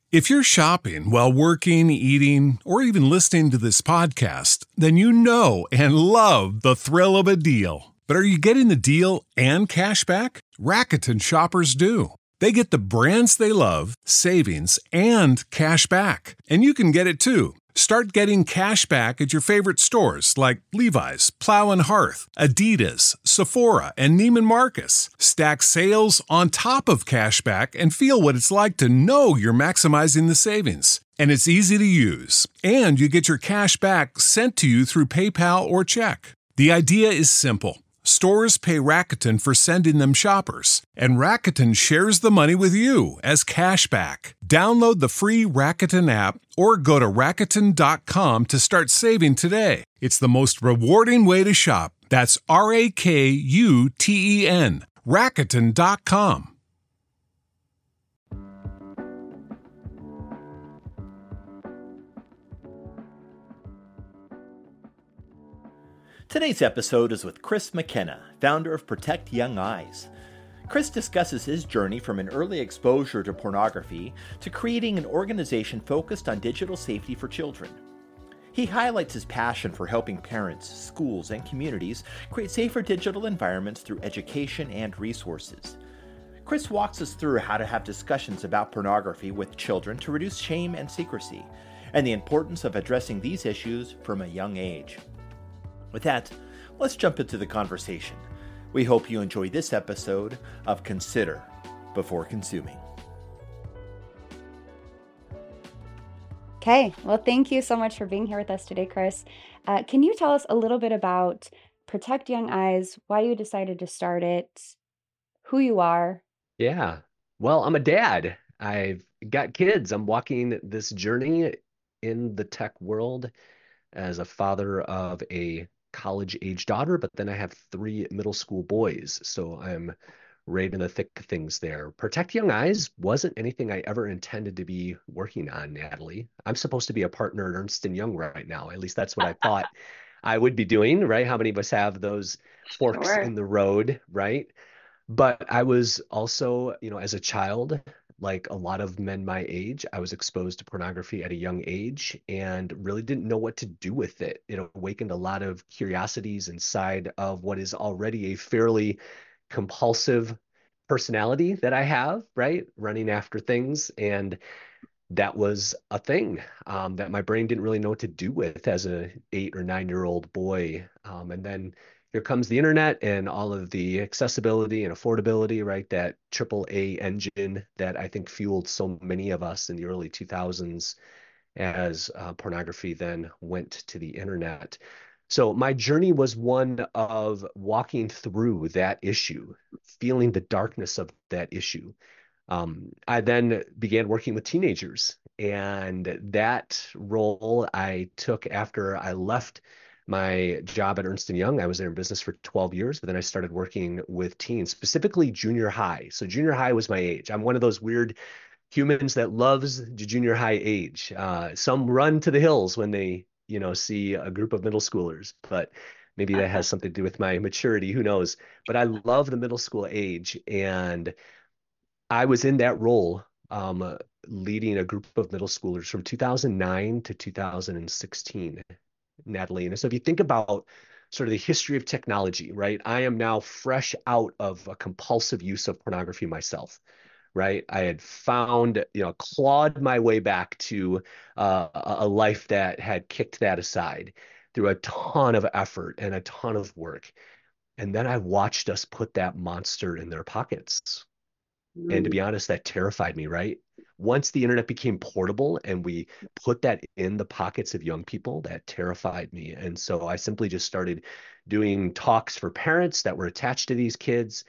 If you're shopping while working, eating, or even listening to this podcast, then you know and love the thrill of a deal. But are you getting the deal and cash back? Rakuten shoppers do. They get the brands they love, savings, and cash back. And you can get it too. Start getting cash back at your favorite stores like Levi's, Plow and Hearth, Adidas, Sephora, and Neiman Marcus. Stack sales on top of cash back and feel what it's like to know you're maximizing the savings. And it's easy to use. And you get your cash back sent to you through PayPal or check. The idea is simple. Stores pay Rakuten for sending them shoppers, and Rakuten shares the money with you as cash back. Download the free Rakuten app or go to Rakuten.com to start saving today. It's the most rewarding way to shop. That's Rakuten. Rakuten.com. Today's episode is with Chris McKenna, founder of Protect Young Eyes. Chris discusses his journey from an early exposure to pornography to creating an organization focused on digital safety for children. He highlights his passion for helping parents, schools, and communities create safer digital environments through education and resources. Chris walks us through how to have discussions about pornography with children to reduce shame and secrecy, and the importance of addressing these issues from a young age. With that, let's jump into the conversation. We hope you enjoy this episode of Consider Before Consuming. Okay, well, thank you so much for being here with us today, Chris. Can you tell us a little bit about Protect Young Eyes, why you decided to start it, who you are? Yeah. Well, I'm a dad. I've got kids. I'm walking this journey in the tech world as a father of a college-age daughter, but then I have 3 middle school boys. So I'm right in the thick of things there. Protect Young Eyes wasn't anything I ever intended to be working on, Natalie. I'm supposed to be a partner at Ernst & Young right now. At least that's what I thought I would be doing, right? How many of us have those forks Sure. in the road, right? But I was also, as a child, like a lot of men my age, I was exposed to pornography at a young age and really didn't know what to do with it. It awakened a lot of curiosities inside of what is already a fairly compulsive personality that I have, right? Running after things. And that was a thing that my brain didn't really know what to do with as a 8 or 9-year-old boy. And then here comes the internet and all of the accessibility and affordability, right? That AAA engine that I think fueled so many of us in the early 2000s as pornography then went to the internet. So my journey was one of walking through that issue, feeling the darkness of that issue. I then began working with teenagers, and that role I took after I left my job at Ernst & Young. I was there in business for 12 years, but then I started working with teens, specifically junior high. So junior high was my age. I'm one of those weird humans that loves the junior high age. Some run to the hills when they, see a group of middle schoolers, but maybe that has something to do with my maturity, who knows? But I love the middle school age, and I was in that role, leading a group of middle schoolers from 2009 to 2016. Natalie. And so if you think about sort of the history of technology, right? I am now fresh out of a compulsive use of pornography myself, right? I had found, clawed my way back to a life that had kicked that aside through a ton of effort and a ton of work. And then I watched us put that monster in their pockets. And to be honest, that terrified me, right? Once the internet became portable and we put that in the pockets of young people, that terrified me. And so I simply just started doing talks for parents that were attached to these kids.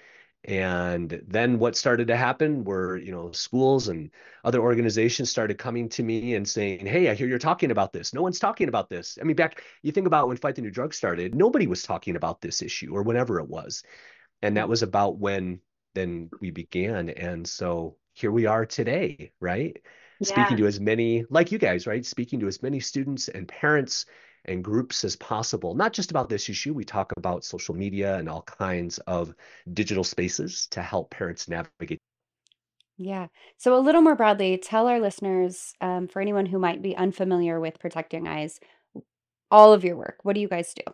And then what started to happen were, schools and other organizations started coming to me and saying, hey, I hear you're talking about this. No one's talking about this. I mean, you think about when Fight the New Drug started, nobody was talking about this issue or whenever it was. And that was about when then we began. And so here we are today, right? Speaking to as many, like you guys, right? Speaking to as many students and parents and groups as possible, not just about this issue. We talk about social media and all kinds of digital spaces to help parents navigate. Yeah. So, a little more broadly, tell our listeners, for anyone who might be unfamiliar with Protect Young Eyes, all of your work. What do you guys do?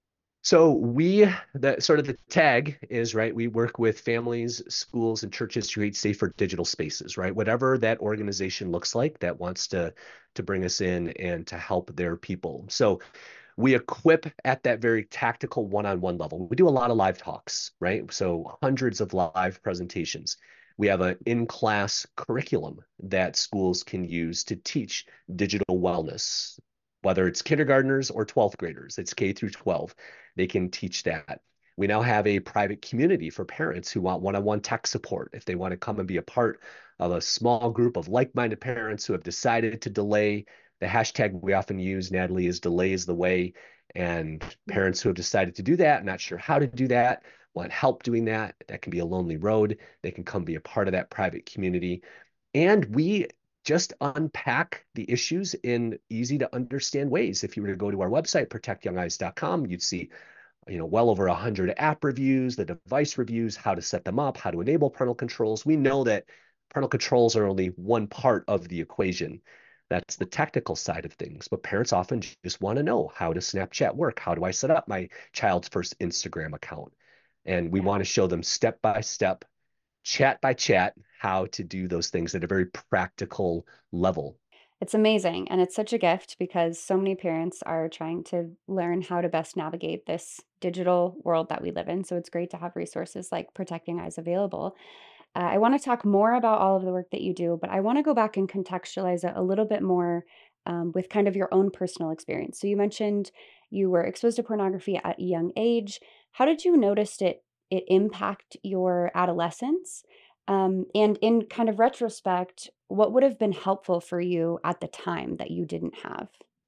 So the sort of the tag is, right, we work with families, schools, and churches to create safer digital spaces, right? Whatever that organization looks like that wants to bring us in and to help their people. So we equip at that very tactical one-on-one level. We do a lot of live talks, right? So hundreds of live presentations. We have an in-class curriculum that schools can use to teach digital wellness, whether it's kindergartners or 12th graders. It's K through 12. They can teach that. We now have a private community for parents who want one-on-one tech support. If they want to come and be a part of a small group of like-minded parents who have decided to delay, the hashtag we often use, Natalie, is delay is the way. And parents who have decided to do that, not sure how to do that, want help doing that, that can be a lonely road. They can come be a part of that private community. And we just unpack the issues in easy to understand ways. If you were to go to our website, protectyoungeyes.com, you'd see well over 100 app reviews, the device reviews, how to set them up, how to enable parental controls. We know that parental controls are only one part of the equation. That's the technical side of things. But parents often just want to know, how does Snapchat work? How do I set up my child's first Instagram account? And we Yeah. want to show them step by step, chat by chat, how to do those things at a very practical level. It's amazing, and it's such a gift because so many parents are trying to learn how to best navigate this digital world that we live in. So it's great to have resources like Protecting Eyes available. I want to talk more about all of the work that you do, but I want to go back and contextualize it a little bit more with kind of your own personal experience. So you mentioned you were exposed to pornography at a young age. How did you notice it impact your adolescence? And in kind of retrospect, what would have been helpful for you at the time that you didn't have?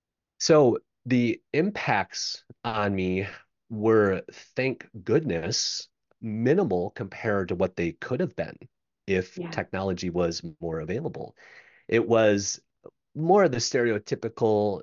So the impacts on me were, thank goodness, minimal compared to what they could have been if Yeah. technology was more available. It was more of the stereotypical,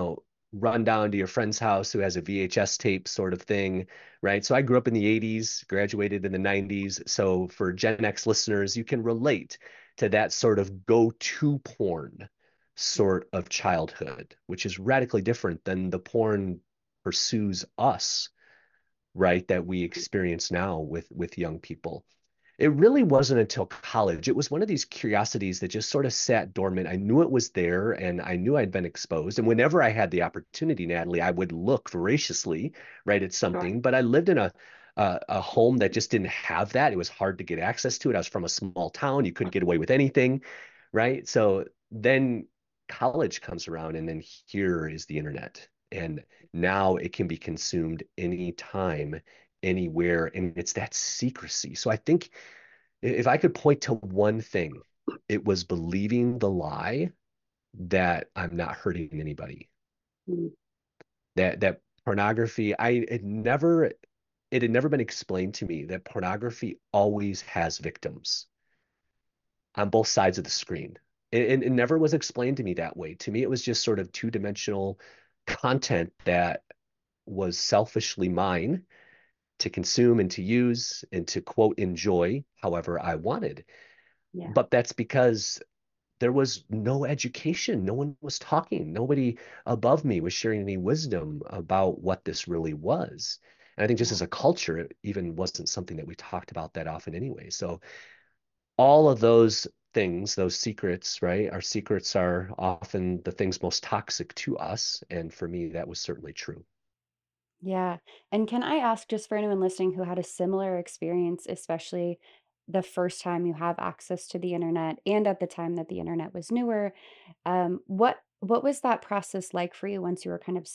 run down to your friend's house who has a VHS tape sort of thing, right? So I grew up in the 80s, graduated in the 90s. So for Gen X listeners, you can relate to that sort of go-to porn sort of childhood, which is radically different than the porn pursues us, right? That we experience now with young people. It really wasn't until college. It was one of these curiosities that just sort of sat dormant. I knew it was there and I knew I'd been exposed. And whenever I had the opportunity, Natalie, I would look voraciously, right, at Sure. something. But I lived in a home that just didn't have that. It was hard to get access to it. I was from a small town. You couldn't get away with anything, right? So then college comes around and then here is the internet. And now it can be consumed anytime, anywhere, and it's that secrecy. So I think if I could point to one thing, it was believing the lie that I'm not hurting anybody. Mm. That pornography, it had never been explained to me that pornography always has victims on both sides of the screen. It never was explained to me that way. To me, it was just sort of two-dimensional content that was selfishly mine to consume and to use and to quote enjoy however I wanted. Yeah. But that's because there was no education. No one was talking. Nobody above me was sharing any wisdom about what this really was. And I think just Yeah. as a culture, it even wasn't something that we talked about that often anyway. So all of those things, those secrets, right? Our secrets are often the things most toxic to us. And for me, that was certainly true. Yeah. And can I ask, just for anyone listening who had a similar experience, especially the first time you have access to the internet and at the time that the internet was newer, what was that process like for you once you were kind of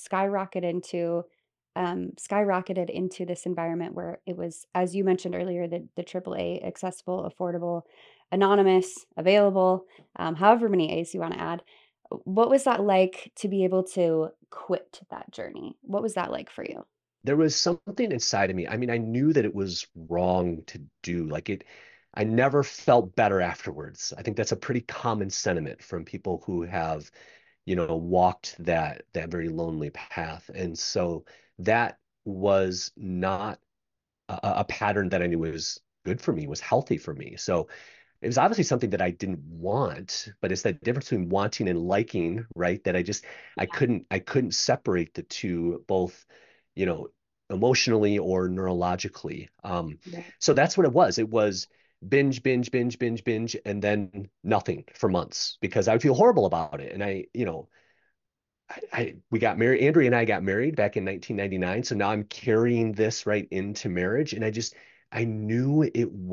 skyrocketed into this environment where it was, as you mentioned earlier, the AAA accessible, affordable, anonymous, available, however many A's you want to add. What was that like to be able to quit that journey? What was that like for you? There was something inside of me. I mean, I knew that it was wrong to do. I never felt better afterwards. I think that's a pretty common sentiment from people who have, walked that very lonely path. And so that was not a pattern that I knew was good for me, was healthy for me. So it was obviously something that I didn't want, but it's that difference between wanting and liking, right? That I couldn't separate the two, both, you know, emotionally or neurologically. Right. So that's what it was. It was binge, binge, binge, binge, binge, and then nothing for months because I would feel horrible about it. And we got married. Andrea and I got married back in 1999. So now I'm carrying this right into marriage. And I knew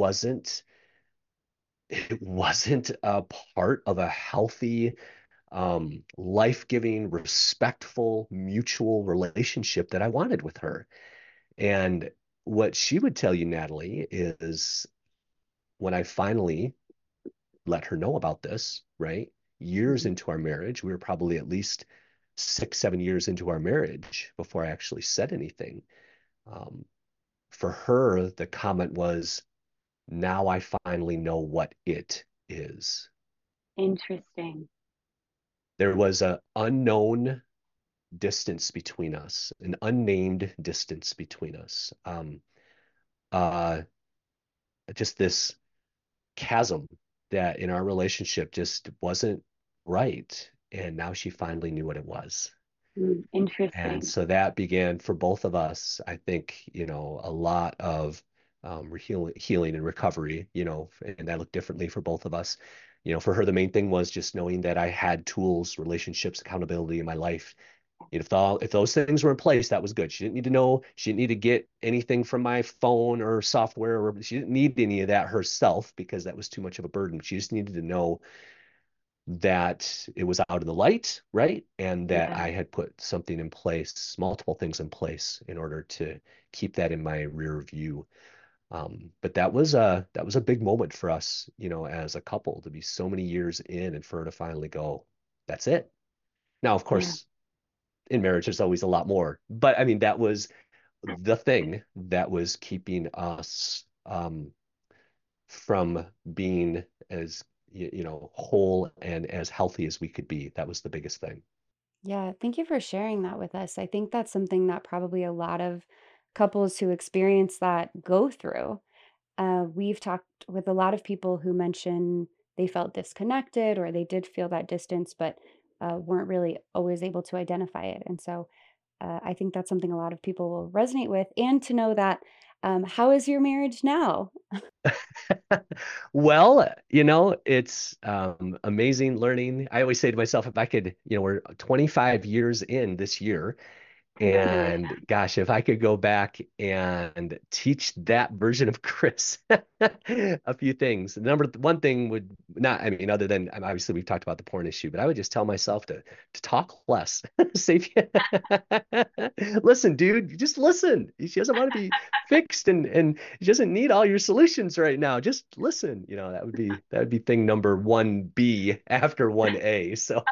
it wasn't a part of a healthy, life-giving, respectful, mutual relationship that I wanted with her. And what she would tell you, Natalie, is when I finally let her know about this, right? Years Mhm. into our marriage, we were probably at least 6, 7 years into our marriage before I actually said anything. Um, for her, the comment was, now I finally know what it is. Interesting. There was a unknown distance between us, an unnamed distance between us. Uh, just this chasm that in our relationship just wasn't right. And now she finally knew what it was. And Interesting. so that began for both of us, I think, a lot of healing and recovery, and that looked differently for both of us. For her, the main thing was just knowing that I had tools, relationships, accountability in my life. If those things were in place, that was good. She didn't need to know. She didn't need to get anything from my phone or software, or she didn't need any of that herself because that was too much of a burden. She just needed to know that it was out in the light, right? And that Yeah. I had put something in place, multiple things in place in order to keep that in my rear view. But that was a big moment for us, as a couple to be so many years in and for her to finally go, that's it. Now, of Yeah. course, in marriage, there's always a lot more. But I mean, that was the thing that was keeping us from being as whole and as healthy as we could be. That was the biggest thing. Yeah, thank you for sharing that with us. I think that's something that probably a lot of couples who experience that go through. We've talked with a lot of people who mention they felt disconnected or they did feel that distance, but weren't really always able to identify it. And so I think that's something a lot of people will resonate with. And to know that, how is your marriage now? Well, it's amazing learning. I always say to myself, if I could, we're 25 years in this year. Congratulations. And gosh, if I could go back and teach that version of Chris a few things. The number one thing would not, I mean, other than obviously we've talked about the porn issue, but I would just tell myself to talk less. Save listen, dude, just listen. She doesn't want to be fixed and she doesn't need all your solutions right now. Just listen. That would be thing number 1B after 1A. So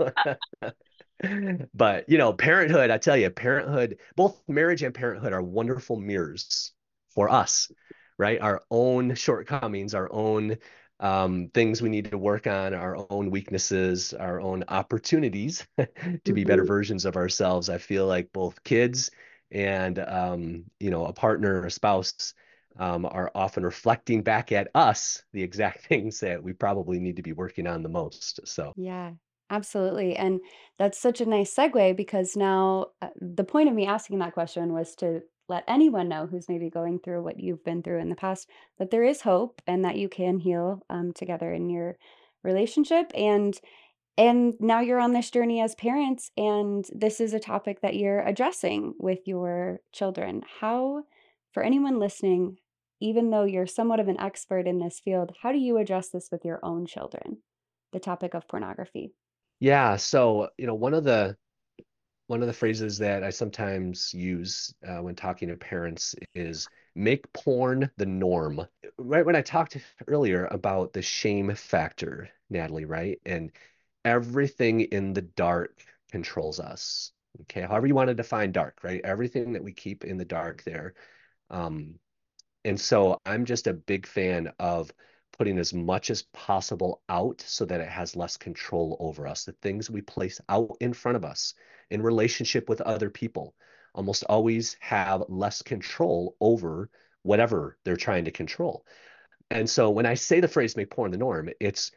but parenthood, I tell you, parenthood, both marriage and parenthood are wonderful mirrors for us, right? Our own shortcomings, our own things we need to work on, our own weaknesses, our own opportunities to be better Mhm. versions of ourselves. I feel like both kids and a partner or a spouse are often reflecting back at us the exact things that we probably need to be working on the most. So Yeah, absolutely. And that's such a nice segue because now the point of me asking that question was to let anyone know who's maybe going through what you've been through in the past that there is hope and that you can heal together in your relationship. And now you're on this journey as parents, and this is a topic that you're addressing with your children. How, for anyone listening, even though you're somewhat of an expert in this field, how do you address this with your own children? The topic of pornography. yeah, so one of the phrases that I sometimes use when talking to parents is make porn the norm. Right when I talked earlier about the shame factor, Natalie, right? And everything in the dark controls us. Okay, however you want to define dark, right? Everything that we keep in the dark there. Um, and so I'm just a big fan of putting as much as possible out so that it has less control over us. The things we place out in front of us in relationship with other people almost always have less control over whatever they're trying to control. And so when I say the phrase make porn the norm, it's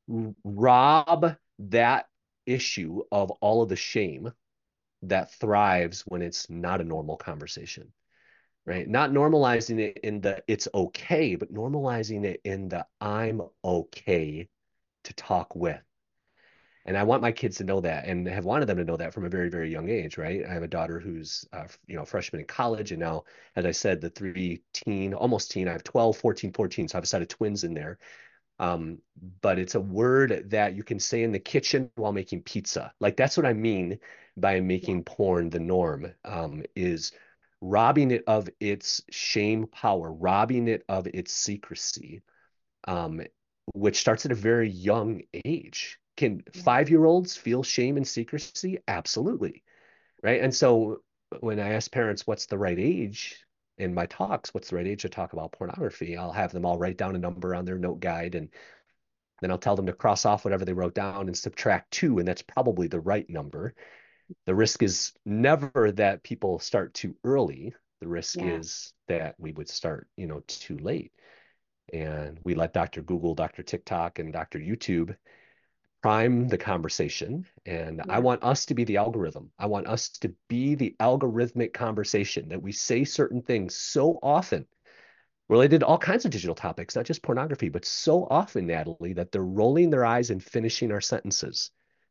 rob that issue of all of the shame that thrives when it's not a normal conversation, right? Not normalizing it in the it's okay, but normalizing it in the I'm okay to talk with. And I want my kids to know that and have wanted them to know that from a very, very young age, right? I have a daughter who's, freshman in college. And now, as I said, the three teen, almost teen, I have 12, 14, 14. So I have a set of twins in there. Um, but it's a word that you can say in the kitchen while making pizza. Like that's what I mean by Yeah. making porn the norm, is robbing it of its shame power, robbing it of its secrecy, um, which starts at a very young age. Can Yeah. 5-year-olds feel shame and secrecy? Absolutely. Right. And so when I ask parents, what's the right age in my talks, what's the right age to talk about pornography? I'll have them all write down a number on their note guide, and then I'll tell them to cross off whatever they wrote down and subtract two. And that's probably the right number. The risk is never that people start too early. The risk Yeah. is that we would start, too late. And we let Dr. Google, Dr. TikTok, and Dr. YouTube prime the conversation. And I Yeah. want us to be the algorithm. I want us to be the algorithmic conversation that we say certain things so often related to all kinds of digital topics, not just pornography, but so often, Natalie, that they're rolling their eyes and finishing our sentences.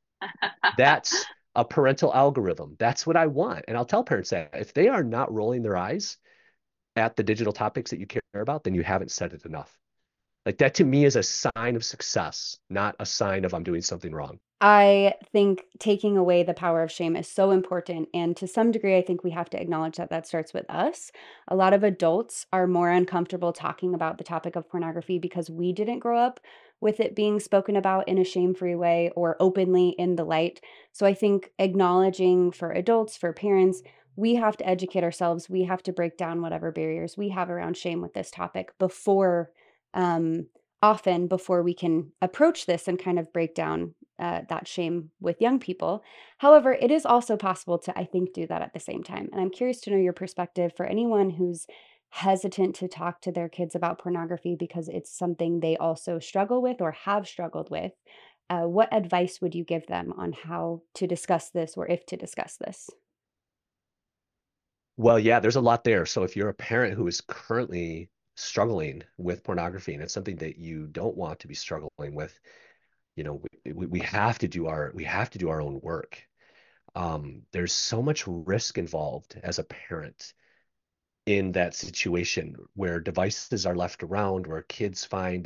That's a parental algorithm. That's what I want. And I'll tell parents that if they are not rolling their eyes at the digital topics that you care about, then you haven't said it enough. Like that to me is a sign of success, not a sign of I'm doing something wrong. I think taking away the power of shame is so important. And to some degree, I think we have to acknowledge that that starts with us. A lot of adults are more uncomfortable talking about the topic of pornography because we didn't grow up with it being spoken about in a shame free way or openly in the light. So I think acknowledging for adults, for parents, we have to educate ourselves. We have to break down whatever barriers we have around shame with this topic before. Um, Often before we can approach this and kind of break down that shame with young people. However, it is also possible to, I think, do that at the same time. And I'm curious to know your perspective for anyone who's hesitant to talk to their kids about pornography because it's something they also struggle with or have struggled with. What advice would you give them on how to discuss this or if to discuss this? Well, yeah, there's a lot there. So if you're a parent who is currently struggling with pornography and it's something that you don't want to be struggling with, we have to do our own work. There's so much risk involved as a parent in that situation where devices are left around, where kids find,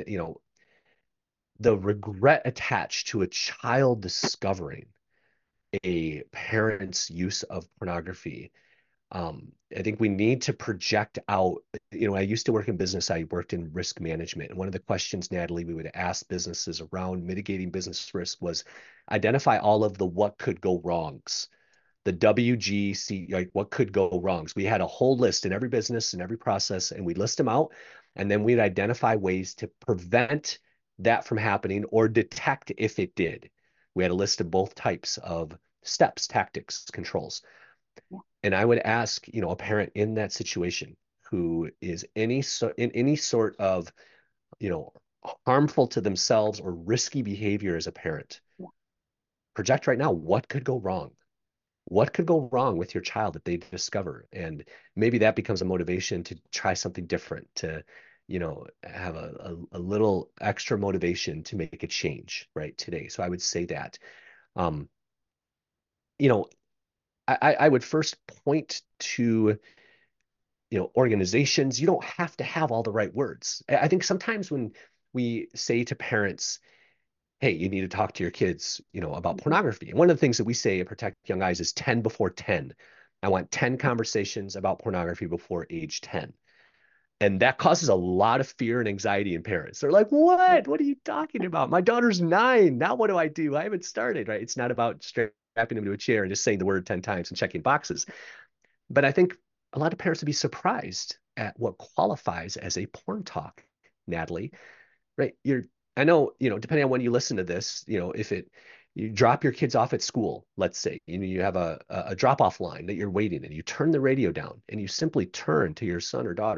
the regret attached to a child discovering a parent's use of pornography. I think we need to project out. I used to work in business. I worked in risk management. And one of the questions, Natalie, we would ask businesses around mitigating business risk was identify all of the what could go wrongs, the WGC, like what could go wrongs. We had a whole list in every business and every process, and we list them out. And then we'd identify ways to prevent that from happening or detect if it did. We had a list of both types of steps, tactics, controls. And I would ask, a parent in that situation who is in any sort of, you know, harmful to themselves or risky behavior as a parent, project right now, what could go wrong? What could go wrong with your child that they discover? And maybe that becomes a motivation to try something different, to, have a little extra motivation to make a change right today. So I would say that, um, you know, I would first point to, organizations. You don't have to have all the right words. I think sometimes when we say to parents, hey, you need to talk to your kids, about Mhm. pornography. And one of the things that we say at Protect Young Eyes is 10 before 10. I want 10 conversations about pornography before age 10. And that causes a lot of fear and anxiety in parents. They're like, Yeah. what? What are you talking about? My daughter's 9. Now what do I do? I haven't started, right? It's not about strapping them to a chair and just saying the word 10 times and checking boxes. But I think a lot of parents would be surprised at what qualifies as a porn talk, Natalie, right? I know, depending on when you listen to this, if you drop your kids off at school, let's say, you have a drop-off line that you're waiting and you turn the radio down and you simply turn to your son or daughter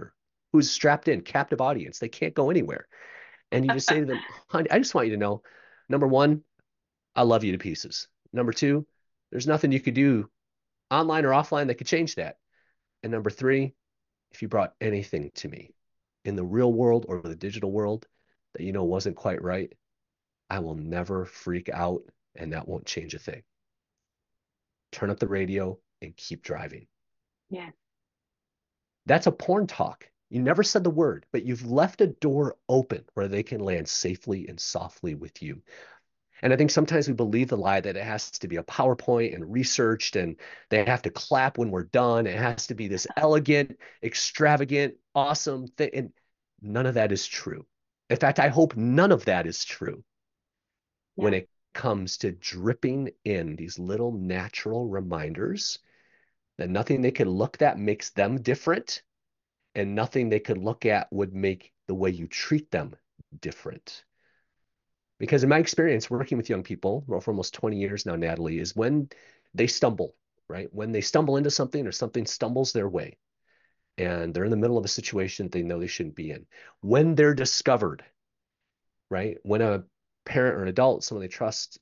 who's strapped in, captive audience. They can't go anywhere. And you just say to them, honey, I just want you to know, number one, I love you to pieces. Number two, there's nothing you could do online or offline that could change that. And number three, if you brought anything to me in the real world or the digital world that you know wasn't quite right, I will never freak out, and that won't change a thing. Turn up the radio and keep driving. Yeah. That's a porn talk. You never said the word, but you've left a door open where they can land safely and softly with you. And I think sometimes we believe the lie that it has to be a PowerPoint and researched and they have to clap when we're done. It has to be this elegant, extravagant, awesome thing. And none of that is true. In fact, I hope none of that is true when it comes to dripping in these little natural reminders that nothing they can look at makes them different, and nothing they could look at would make the way you treat them different. Because in my experience working with young people for almost 20 years now, Natalie, is when they stumble, right? When they stumble into something or something stumbles their way and they're in the middle of a situation they know they shouldn't be in. When they're discovered, right? When a parent or an adult, someone they trust,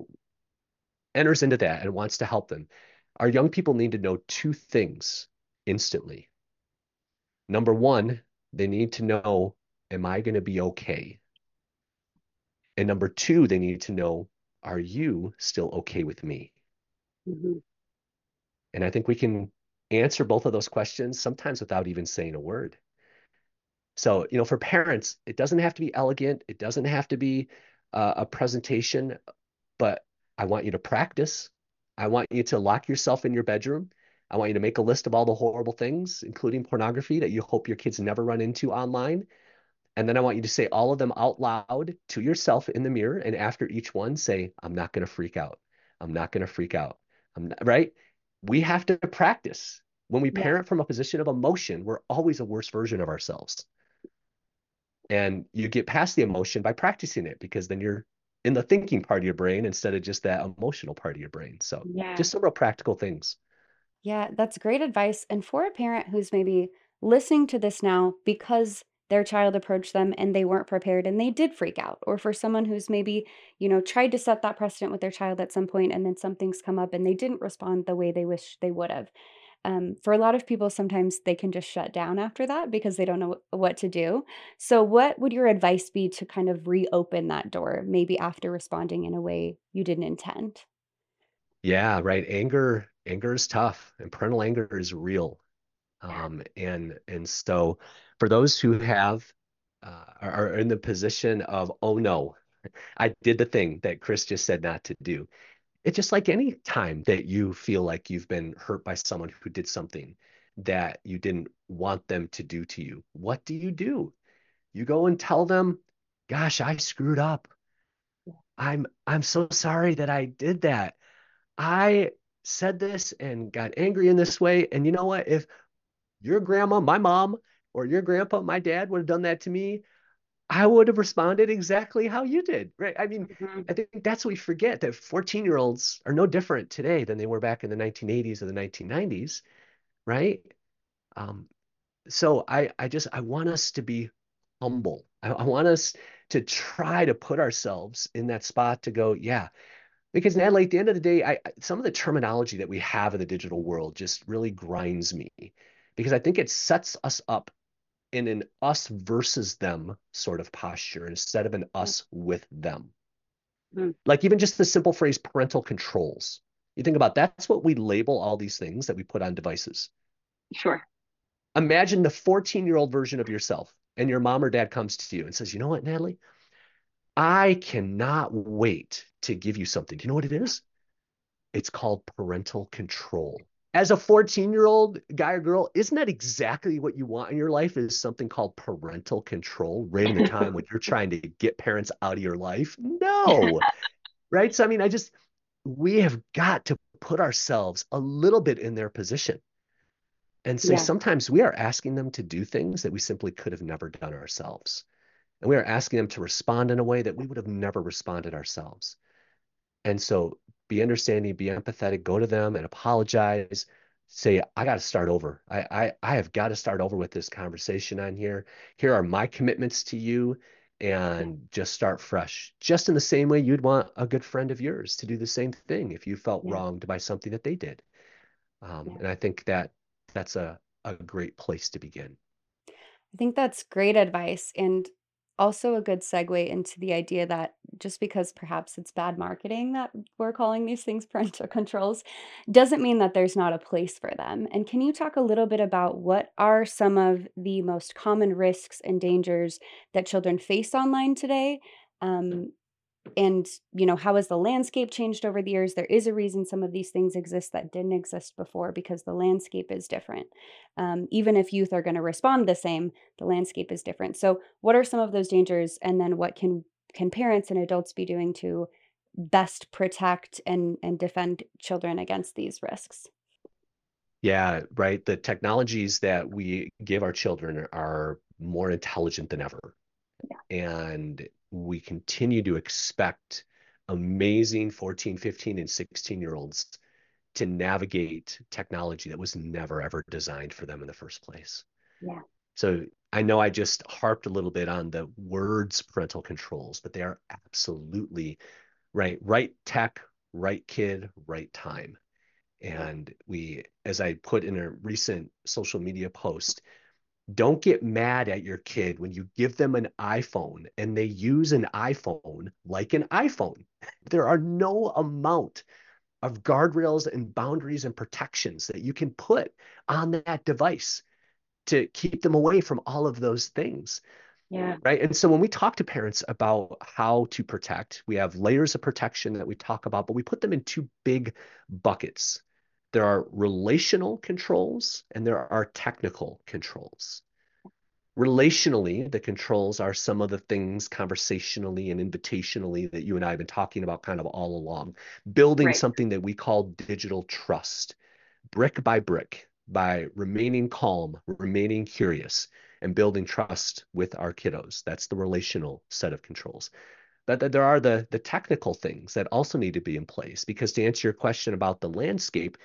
enters into that and wants to help them, our young people need to know two things instantly. Number one, they need to know, am I going to be okay? And number two, they need to know, are you still okay with me? Mm-hmm. And I think we can answer both of those questions sometimes without even saying a word. So, for parents, it doesn't have to be elegant. It doesn't have to be a presentation, but I want you to practice. I want you to lock yourself in your bedroom. I want you to make a list of all the horrible things, including pornography, that you hope your kids never run into online. And then I want you to say all of them out loud to yourself in the mirror. And after each one, say, I'm not going to freak out. I'm not going to freak out. I'm not, right? We have to practice. When we parent from a position of emotion, we're always a worse version of ourselves. And you get past the emotion by practicing it, because then you're in the thinking part of your brain instead of just that emotional part of your brain. So just some real practical things. Yeah, that's great advice. And for a parent who's maybe listening to this now because their child approached them and they weren't prepared and they did freak out, or for someone who's maybe, tried to set that precedent with their child at some point and then something's come up and they didn't respond the way they wish they would have. For a lot of people, sometimes they can just shut down after that because they don't know what to do. So, what would your advice be to kind of reopen that door, maybe after responding in a way you didn't intend? Yeah, right. Anger is tough, and parental anger is real. And so for those who are in the position of, oh no, I did the thing that Chris just said not to do. It's just like any time that you feel like you've been hurt by someone who did something that you didn't want them to do to you. What do? You go and tell them, gosh, I screwed up. I'm so sorry that I did that. I said this and got angry in this way. And you know what? If your grandma, my mom, or your grandpa, my dad would have done that to me, I would have responded exactly how you did, right? I mean, I think that's what we forget, that 14-year-olds are no different today than they were back in the 1980s or the 1990s, right? Um, so I want us to be humble. I want us to try to put ourselves in that spot to go, yeah. Because Natalie, at the end of the day, some of the terminology that we have in the digital world just really grinds me, because I think it sets us up in an us versus them sort of posture instead of an us with them. Mm. Like even just the simple phrase parental controls. You think about that's what we label all these things that we put on devices. Sure. Imagine the 14-year-old version of yourself, and your mom or dad comes to you and says, you know what, Natalie? I cannot wait to give you something. Do you know what it is? It's called parental control. As a 14-year-old guy or girl, isn't that exactly what you want in your life, is something called parental control right in the time when you're trying to get parents out of your life? No, right? So, I mean, we have got to put ourselves a little bit in their position and say, sometimes we are asking them to do things that we simply could have never done ourselves. And we are asking them to respond in a way that we would have never responded ourselves. And so be understanding, be empathetic, go to them and apologize, say, I got to start over. I have got to start over with this conversation on here. Here are my commitments to you, Yeah. and just start fresh. Just in the same way you'd want a good friend of yours to do the same thing if you felt Yeah. wronged by something that they did. Yeah. And I think that that's a great place to begin. I think that's great advice and also a good segue into the idea that just because perhaps it's bad marketing that we're calling these things parental controls doesn't mean that there's not a place for them. And can you talk a little bit about what are some of the most common risks and dangers that children face online today? Um, and how has the landscape changed over the years? There is a reason some of these things exist that didn't exist before, because the landscape is different. Even if youth are going to respond the same, the landscape is different. So what are some of those dangers, and then what can parents and adults be doing to best protect and defend children against these risks? Yeah, right. The technologies that we give our children are more intelligent than ever. And we continue to expect amazing 14, 15, and 16-year-olds to navigate technology that was never ever designed for them in the first place. Yeah. So I know I just harped a little bit on the words parental controls, but they are absolutely right. Right tech, right kid, right time. Yeah. And as I put in a recent social media post, don't get mad at your kid when you give them an iPhone and they use an iPhone like an iPhone. There are no amount of guardrails and boundaries and protections that you can put on that device to keep them away from all of those things. Yeah. Right. And so when we talk to parents about how to protect, we have layers of protection that we talk about, but we put them in two big buckets. There are relational controls and there are technical controls. Relationally, the controls are some of the things conversationally and invitationally that you and I have been talking about kind of all along, building Right. something that we call digital trust, brick by remaining calm, remaining curious, and building trust with our kiddos. That's the relational set of controls. But there are the technical things that also need to be in place, because to answer your question about the landscape,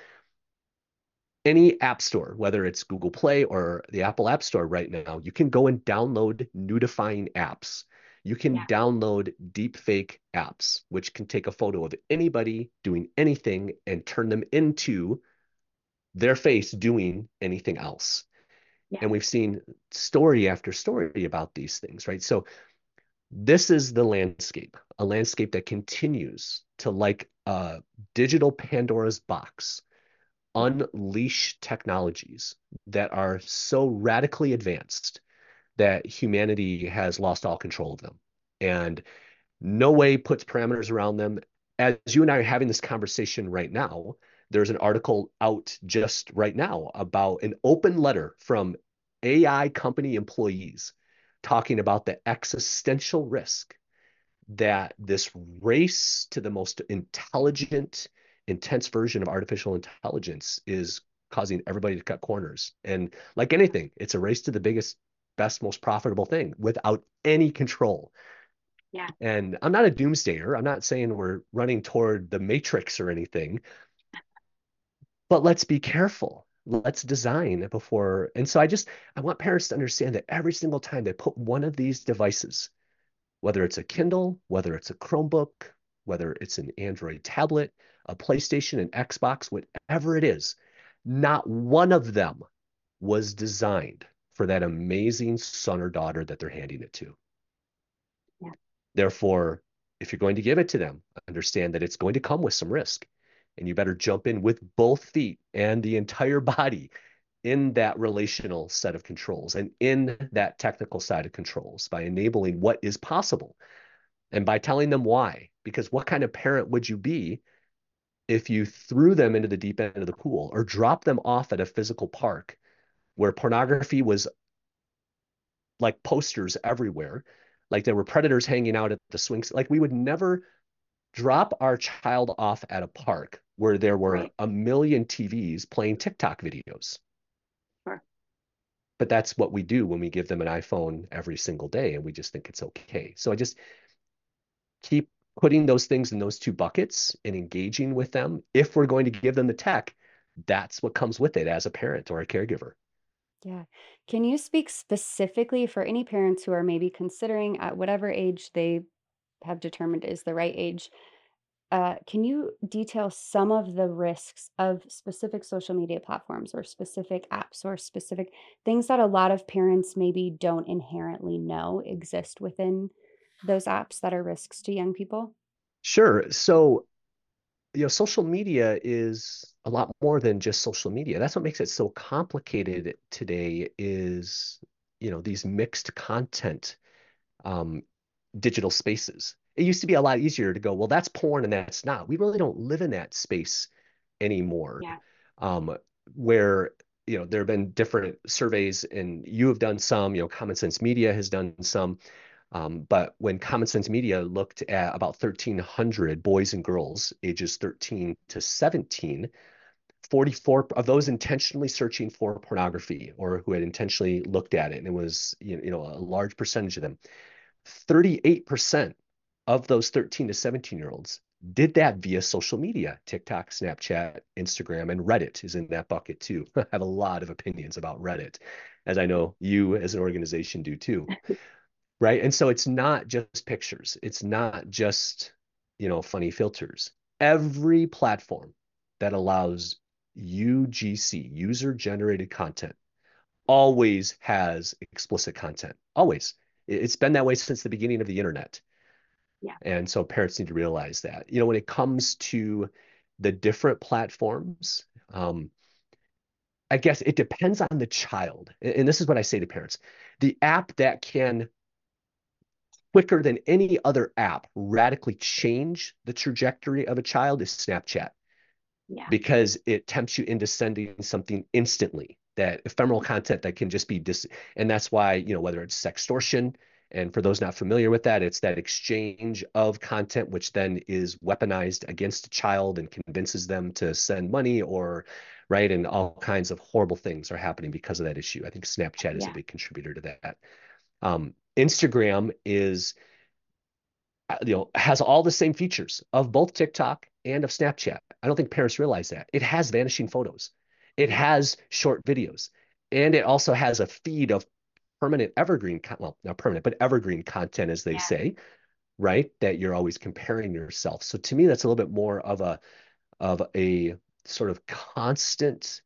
any app store, whether it's Google Play or the Apple App Store right now, you can go and download nudifying apps. You can Yeah. download deepfake apps, which can take a photo of anybody doing anything and turn them into their face doing anything else. Yeah. And we've seen story after story about these things, right? So this is the landscape, a landscape that continues to, like a digital Pandora's box, unleash technologies that are so radically advanced that humanity has lost all control of them. And no way puts parameters around them. As you and I are having this conversation right now, there's an article out just right now about an open letter from AI company employees talking about the existential risk that this race to the most intelligent, intense version of artificial intelligence is causing everybody to cut corners. And like anything, it's a race to the biggest, best, most profitable thing without any control. Yeah. And I'm not a doomsdayer. I'm not saying we're running toward the matrix or anything, but let's be careful. Let's design before. And so I want parents to understand that every single time they put one of these devices, whether it's a Kindle, whether it's a Chromebook, whether it's an Android tablet, a PlayStation, an Xbox, whatever it is, not one of them was designed for that amazing son or daughter that they're handing it to. Yeah. Therefore, if you're going to give it to them, understand that it's going to come with some risk. And you better jump in with both feet and the entire body in that relational set of controls and in that technical side of controls by enabling what is possible and by telling them why. Because what kind of parent would you be if you threw them into the deep end of the pool or dropped them off at a physical park where pornography was like posters everywhere, like there were predators hanging out at the swings? Like we would never drop our child off at a park where there were Right. a million TVs playing TikTok videos. Sure. But that's what we do when we give them an iPhone every single day, and we just think it's okay. So I just keep putting those things in those two buckets and engaging with them. If we're going to give them the tech, that's what comes with it as a parent or a caregiver. Yeah. Can you speak specifically for any parents who are maybe considering at whatever age they have determined is the right age? Can you detail some of the risks of specific social media platforms or specific apps or specific things that a lot of parents maybe don't inherently know exist within those apps that are risks to young people? Sure. So, social media is a lot more than just social media. That's what makes it so complicated today is, these mixed content, um, digital spaces. It used to be a lot easier to go, well, that's porn and that's not. We really don't live in that space anymore. Yeah. Um, where, there have been different surveys and you have done some, Common Sense Media has done some. But when Common Sense Media looked at about 1,300 boys and girls ages 13 to 17, 44 of those intentionally searching for pornography or who had intentionally looked at it, and it was a large percentage of them, 38% of those 13 to 17-year-olds did that via social media. TikTok, Snapchat, Instagram, and Reddit is in that bucket too. I have a lot of opinions about Reddit, as I know you as an organization do too. Right. And so it's not just pictures. It's not just, funny filters. Every platform that allows UGC, user generated content, always has explicit content. Always. It's been that way since the beginning of the internet. Yeah. And so parents need to realize that, when it comes to the different platforms, I guess it depends on the child. And this is what I say to parents. The app that can quicker than any other app radically change the trajectory of a child is Snapchat Yeah. because it tempts you into sending something instantly, that ephemeral content that can just be and that's why, whether it's sextortion, and for those not familiar with that, it's that exchange of content which then is weaponized against a child and convinces them to send money or right, and all kinds of horrible things are happening because of that issue. I think Snapchat is a Yeah. big contributor to that. Instagram is, has all the same features of both TikTok and of Snapchat. I don't think parents realize that. It has vanishing photos. It has short videos. And it also has a feed of permanent evergreen, well, not permanent, but evergreen content, as they Yeah. say, right? That you're always comparing yourself. So to me, that's a little bit more of a sort of constant,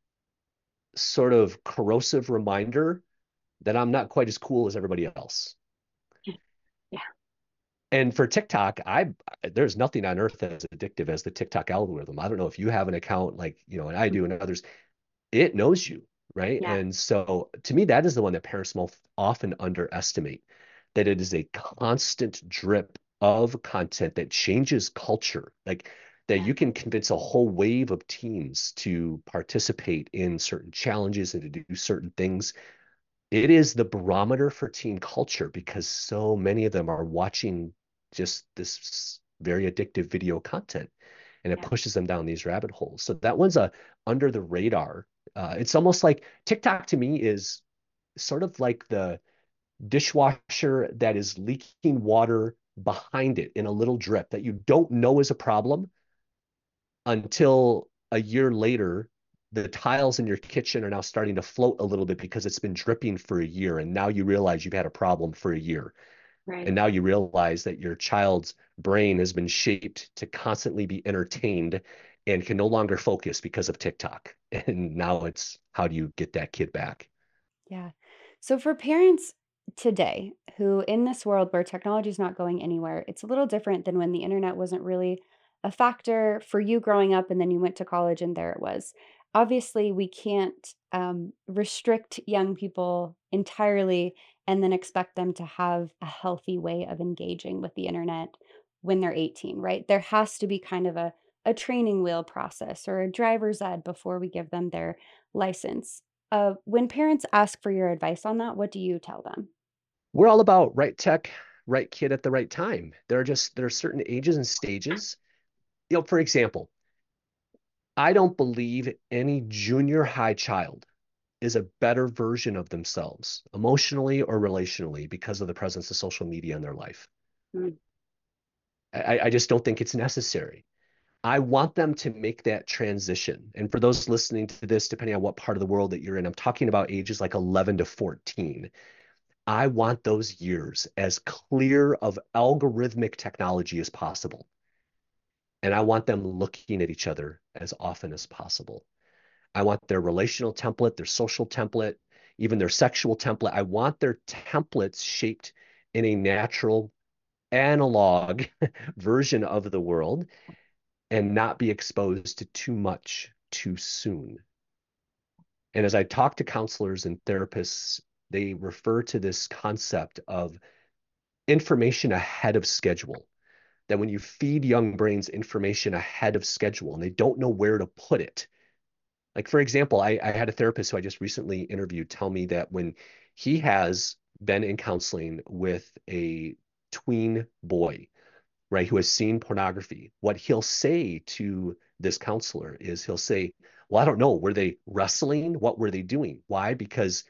sort of corrosive reminder that I'm not quite as cool as everybody else. Yeah. And for TikTok, there's nothing on earth as addictive as the TikTok algorithm. I don't know if you have an account like, and I do and others, it knows you, right? Yeah. And so to me, that is the one that parents most often underestimate, that it is a constant drip of content that changes culture. Like that Yeah. you can convince a whole wave of teens to participate in certain challenges and to do certain things. It is the barometer for teen culture because so many of them are watching just this very addictive video content, and it Yeah. pushes them down these rabbit holes. So that one's a under the radar. It's almost like TikTok to me is sort of like the dishwasher that is leaking water behind it in a little drip that you don't know is a problem until a year later, the tiles in your kitchen are now starting to float a little bit because it's been dripping for a year. And now you realize you've had a problem for a year. Right. And now you realize that your child's brain has been shaped to constantly be entertained and can no longer focus because of TikTok. And now it's how do you get that kid back? Yeah. So for parents today who in this world where technology is not going anywhere, it's a little different than when the internet wasn't really a factor for you growing up and then you went to college and there it was. Obviously, we can't restrict young people entirely and then expect them to have a healthy way of engaging with the internet when they're 18, right? There has to be kind of a training wheel process or a driver's ed before we give them their license. When parents ask for your advice on that, what do you tell them? We're all about right tech, right kid at the right time. There are certain ages and stages. For example, I don't believe any junior high child is a better version of themselves, emotionally or relationally, because of the presence of social media in their life. Mm. I just don't think it's necessary. I want them to make that transition. And for those listening to this, depending on what part of the world that you're in, I'm talking about ages like 11 to 14. I want those years as clear of algorithmic technology as possible. And I want them looking at each other as often as possible. I want their relational template, their social template, even their sexual template. I want their templates shaped in a natural analog version of the world and not be exposed to too much too soon. And as I talk to counselors and therapists, they refer to this concept of information ahead of schedule. That when you feed young brains information ahead of schedule and they don't know where to put it. Like, for example, I had a therapist who I just recently interviewed tell me that when he has been in counseling with a tween boy, right, who has seen pornography, what he'll say to this counselor is he'll say, well, I don't know, were they wrestling? What were they doing? Why? Because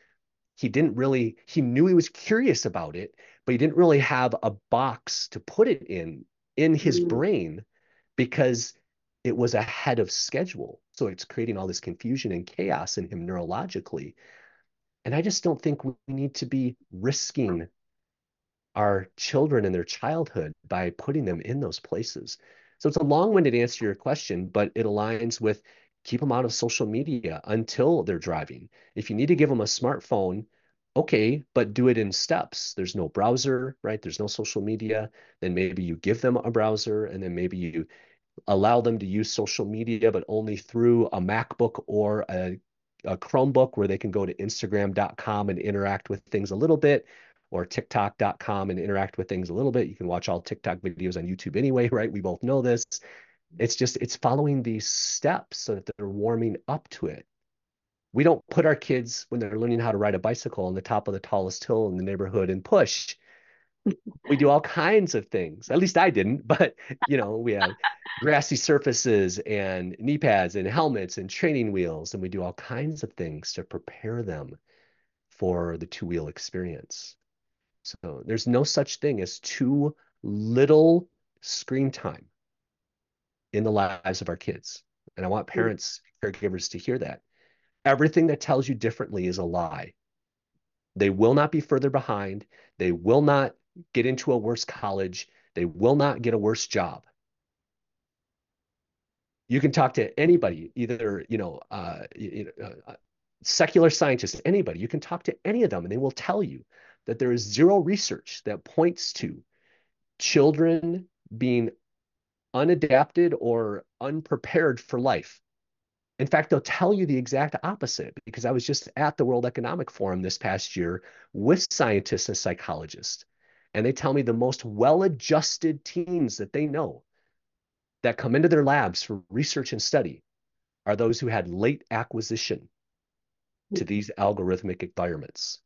he knew he was curious about it, but he didn't really have a box to put it in his brain because it was ahead of schedule. So it's creating all this confusion and chaos in him neurologically. And I just don't think we need to be risking our children in their childhood by putting them in those places. So it's a long-winded answer to your question, but it aligns with keep them out of social media until they're driving. If you need to give them a smartphone, okay, but do it in steps. There's no browser, right? There's no social media. Then maybe you give them a browser, and then maybe you allow them to use social media, but only through a MacBook or a Chromebook where they can go to Instagram.com and interact with things a little bit, or TikTok.com and interact with things a little bit. You can watch all TikTok videos on YouTube anyway, right? We both know this. It's following these steps so that they're warming up to it. We don't put our kids when they're learning how to ride a bicycle on the top of the tallest hill in the neighborhood and push. We do all kinds of things. At least I didn't, but we have grassy surfaces and knee pads and helmets and training wheels, and we do all kinds of things to prepare them for the two-wheel experience. So there's no such thing as too little screen time in the lives of our kids. And I want parents, caregivers to hear that. Everything that tells you differently is a lie. They will not be further behind. They will not get into a worse college. They will not get a worse job. You can talk to anybody, either, secular scientists, anybody. You can talk to any of them, and they will tell you that there is zero research that points to children being unadapted or unprepared for life. In fact, they'll tell you the exact opposite, because I was just at the World Economic Forum this past year with scientists and psychologists, and they tell me the most well-adjusted teens that they know that come into their labs for research and study are those who had late acquisition to these algorithmic environments.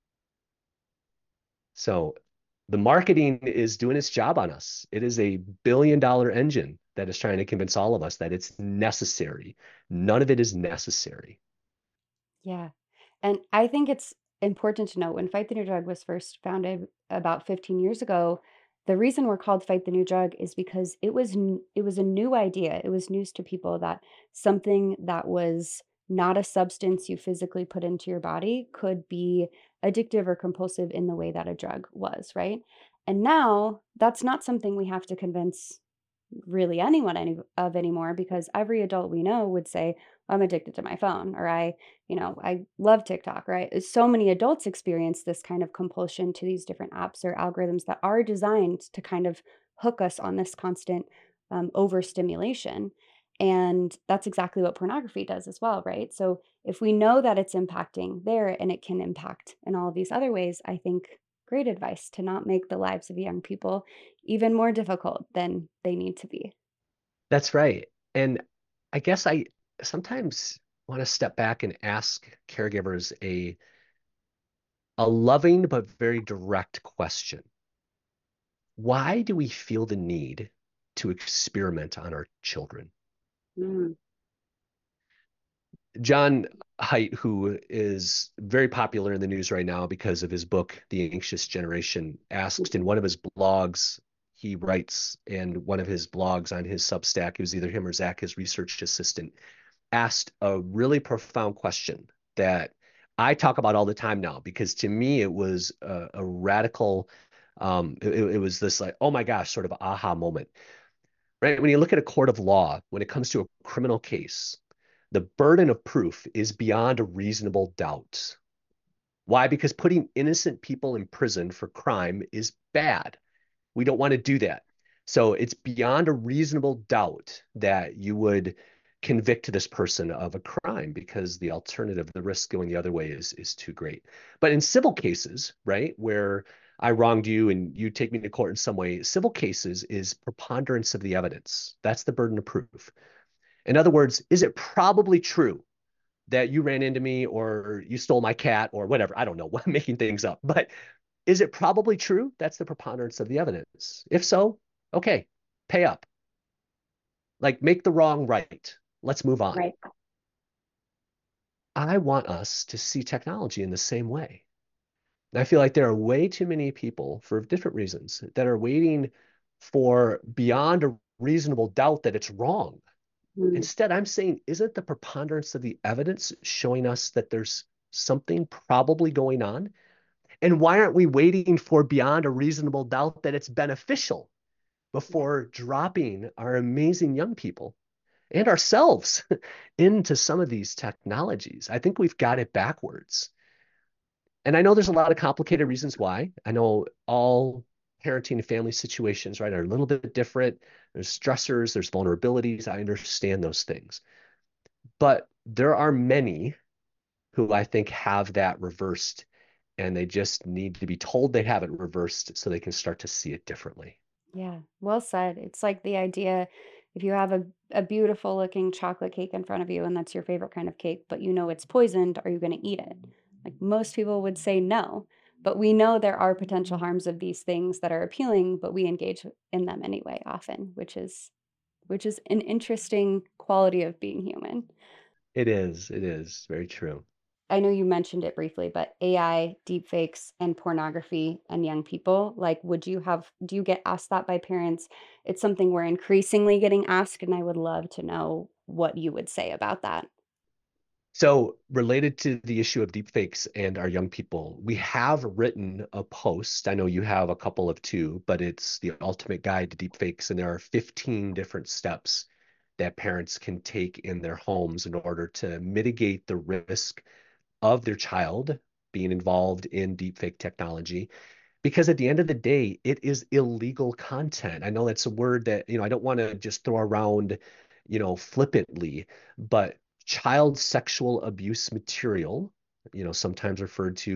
So the marketing is doing its job on us. It is a billion-dollar engine that is trying to convince all of us that it's necessary. None of it is necessary. Yeah. And I think it's important to note when Fight the New Drug was first founded about 15 years ago, the reason we're called Fight the New Drug is because it was a new idea. It was news to people that something that was not a substance you physically put into your body could be addictive or compulsive in the way that a drug was, right? And now that's not something we have to convince really anyone of anymore, because every adult we know would say, I'm addicted to my phone, or I love TikTok, right? So many adults experience this kind of compulsion to these different apps or algorithms that are designed to kind of hook us on this constant overstimulation. And that's exactly what pornography does as well, right? So if we know that it's impacting there and it can impact in all of these other ways, I think great advice to not make the lives of young people even more difficult than they need to be. That's right. And I guess I sometimes want to step back and ask caregivers a loving but very direct question. Why do we feel the need to experiment on our children? Mm. John Haidt, who is very popular in the news right now because of his book, The Anxious Generation, asked in one of his blogs, he writes in one of his blogs on his Substack, it was either him or Zach, his research assistant, asked a really profound question that I talk about all the time now, because to me it was a radical, it was this like, oh my gosh, sort of aha moment, right? When you look at a court of law, when it comes to a criminal case, the burden of proof is beyond a reasonable doubt. Why? Because putting innocent people in prison for crime is bad. We don't want to do that. So it's beyond a reasonable doubt that you would convict this person of a crime, because the alternative, the risk going the other way is too great. But in civil cases, right, where I wronged you and you take me to court in some way, civil cases is preponderance of the evidence. That's the burden of proof. In other words, is it probably true that you ran into me or you stole my cat or whatever? I don't know, I'm making things up, but is it probably true? That's the preponderance of the evidence. If so, okay, pay up. Like, make the wrong right. Let's move on. Right. I want us to see technology in the same way. And I feel like there are way too many people, for different reasons, that are waiting for beyond a reasonable doubt that it's wrong. Instead, I'm saying, isn't the preponderance of the evidence showing us that there's something probably going on? And why aren't we waiting for beyond a reasonable doubt that it's beneficial before dropping our amazing young people and ourselves into some of these technologies? I think we've got it backwards. And I know there's a lot of complicated reasons why. I know all parenting and family situations, right, are a little bit different. There's stressors, there's vulnerabilities. I understand those things. But there are many who I think have that reversed, and they just need to be told they have it reversed so they can start to see it differently. Yeah, well said. It's like the idea, if you have a beautiful looking chocolate cake in front of you and that's your favorite kind of cake, but you know it's poisoned, are you going to eat it? Like most people would say no, but we know there are potential harms of these things that are appealing, but we engage in them anyway often, which is an interesting quality of being human. It is very true. I know you mentioned it briefly, but AI, deepfakes, and pornography and young people, like, do you get asked that by parents? It's something we're increasingly getting asked, and I would love to know what you would say about that. So, related to the issue of deepfakes and our young people, we have written a post. I know you have a couple of two, but it's the ultimate guide to deepfakes, and there are 15 different steps that parents can take in their homes in order to mitigate the risk of their child being involved in deepfake technology. Because at the end of the day, it is illegal content. I know that's a word that, I don't want to just throw around, flippantly, but child sexual abuse material, sometimes referred to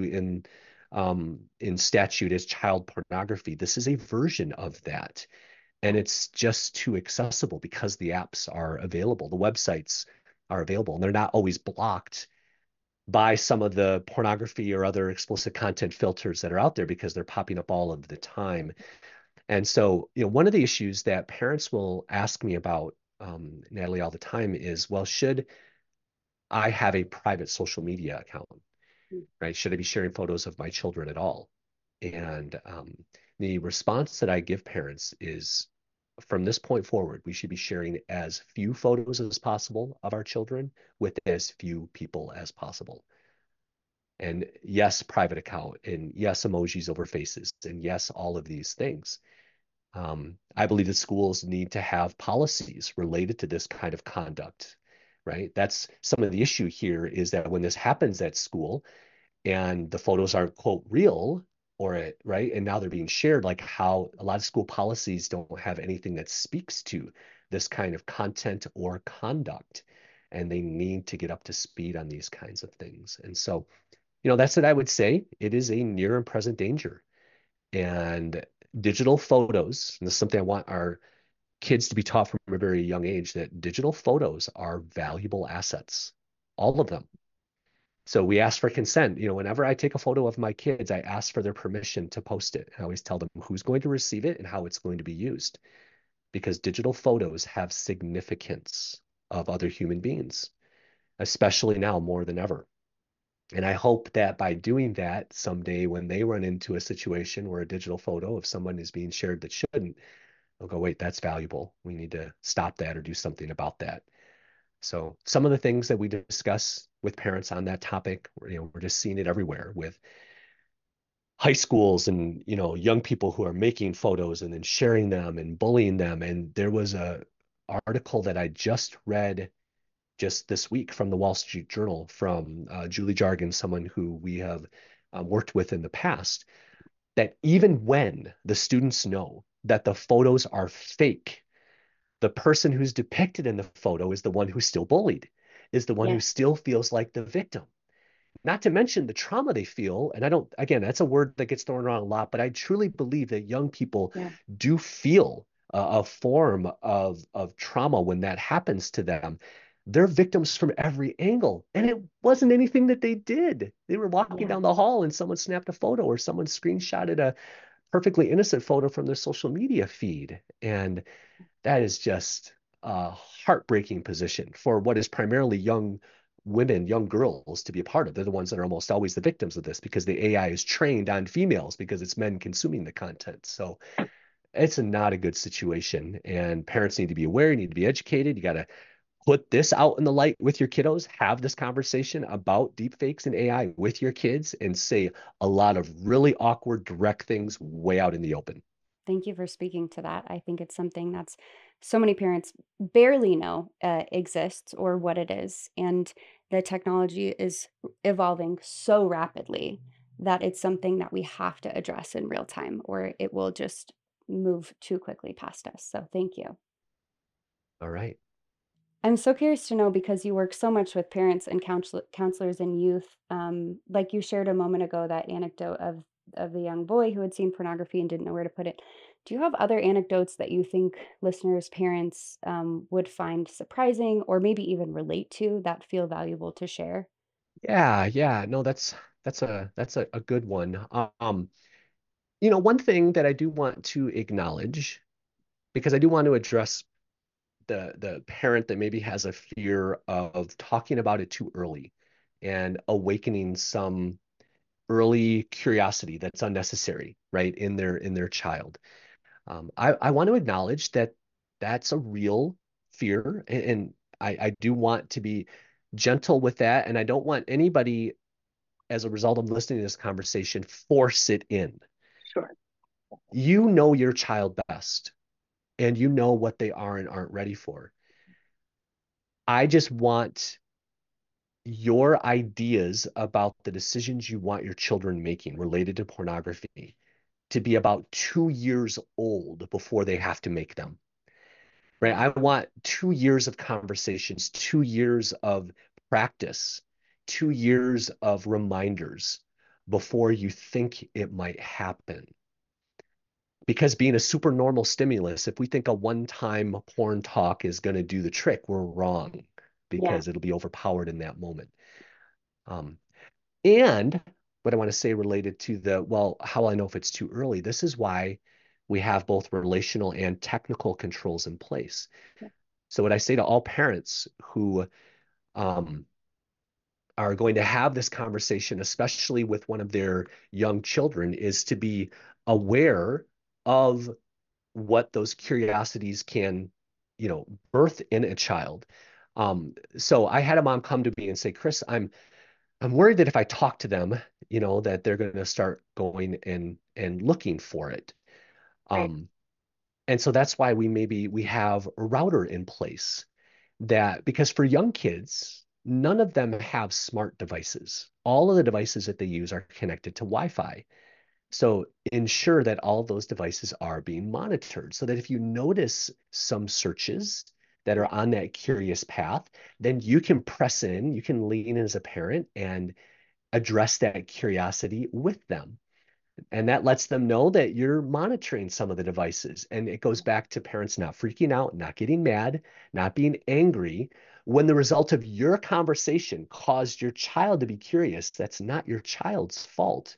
in statute as child pornography. This is a version of that. And it's just too accessible because the apps are available, the websites are available, and they're not always blocked by some of the pornography or other explicit content filters that are out there, because they're popping up all of the time. And so, one of the issues that parents will ask me about, Natalie, all the time is, well, should I have a private social media account, right? Should I be sharing photos of my children at all? And the response that I give parents is, from this point forward, we should be sharing as few photos as possible of our children with as few people as possible. And yes, private account, and yes, emojis over faces, and yes, all of these things. I believe that schools need to have policies related to this kind of conduct, right? That's some of the issue here, is that when this happens at school and the photos aren't, quote, real, right, and now they're being shared, like how a lot of school policies don't have anything that speaks to this kind of content or conduct, and they need to get up to speed on these kinds of things. And so, that's what I would say. It is a near and present danger. And digital photos, and this is something I want our kids to be taught from a very young age, that digital photos are valuable assets, all of them. So we ask for consent. Whenever I take a photo of my kids, I ask for their permission to post it. I always tell them who's going to receive it and how it's going to be used, because digital photos have significance of other human beings, especially now more than ever. And I hope that by doing that, someday when they run into a situation where a digital photo of someone is being shared that shouldn't, they'll go, wait, that's valuable. We need to stop that or do something about that. So some of the things that we discuss with parents on that topic, we're just seeing it everywhere with high schools and, young people who are making photos and then sharing them and bullying them. And there was a article that I just read just this week from the Wall Street Journal from Julie Jargon, someone who we have worked with in the past, that even when the students know that the photos are fake, the person who's depicted in the photo is the one who's still bullied, is the one Yeah. who still feels like the victim. Not to mention the trauma they feel. And I don't, again, that's a word that gets thrown around a lot, but I truly believe that young people Yeah. do feel a form of trauma when that happens to them. They're victims from every angle. And it wasn't anything that they did. They were walking Yeah. down the hall and someone snapped a photo or someone screenshotted a perfectly innocent photo from their social media feed. And that is just a heartbreaking position for what is primarily young women, young girls to be a part of. They're the ones that are almost always the victims of this because the AI is trained on females because it's men consuming the content. So it's not a good situation. And parents need to be aware, you need to be educated. You got to put this out in the light with your kiddos, have this conversation about deepfakes and AI with your kids, and say a lot of really awkward, direct things way out in the open. Thank you for speaking to that. I think it's something that's so many parents barely know exists or what it is. And the technology is evolving so rapidly that it's something that we have to address in real time or it will just move too quickly past us. So thank you. All right. I'm so curious to know because you work so much with parents and counselors and youth. Like you shared a moment ago, that anecdote of the young boy who had seen pornography and didn't know where to put it. Do you have other anecdotes that you think listeners, parents would find surprising or maybe even relate to that feel valuable to share? Yeah, yeah. No, that's a good one. One thing that I do want to acknowledge, because I do want to address the parent that maybe has a fear of talking about it too early and awakening some early curiosity that's unnecessary, right, in their child. I want to acknowledge that that's a real fear, and I do want to be gentle with that, and I don't want anybody, as a result of listening to this conversation, force it in. Sure. You know your child best, and you know what they are and aren't ready for. I just want your ideas about the decisions you want your children making related to pornography to be about 2 years old before they have to make them, right? I want 2 years of conversations, 2 years of practice, 2 years of reminders before you think it might happen. Because being a super normal stimulus, if we think a one-time porn talk is going to do the trick, we're wrong Yeah. because it'll be overpowered in that moment. Um, and what I want to say related to well, how I know if it's too early, this is why we have both relational and technical controls in place. So what I say to all parents who um, are going to have this conversation, especially with one of their young children, is to be aware of what those curiosities can, birth in a child. So I had a mom come to me and say, Chris, I'm worried that if I talk to them, that they're going to start going and looking for it. Right. Um, and so that's why we have a router in place, that because for young kids, none of them have smart devices. All of the devices that they use are connected to Wi-Fi. So ensure that all of those devices are being monitored so that if you notice some searches that are on that curious path, then you can press in, you can lean in as a parent and address that curiosity with them. And that lets them know that you're monitoring some of the devices. And it goes back to parents not freaking out, not getting mad, not being angry. When the result of your conversation caused your child to be curious, that's not your child's fault.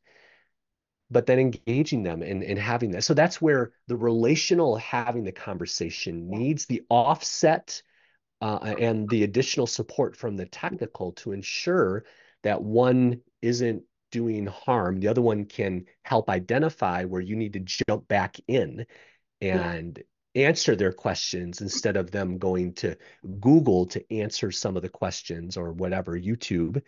But then engaging them and having that. So that's where the relational having the conversation needs the offset and the additional support from the technical to ensure that one isn't doing harm. The other one can help identify where you need to jump back in Yeah. and answer their questions instead of them going to Google to answer some of the questions or whatever, YouTube.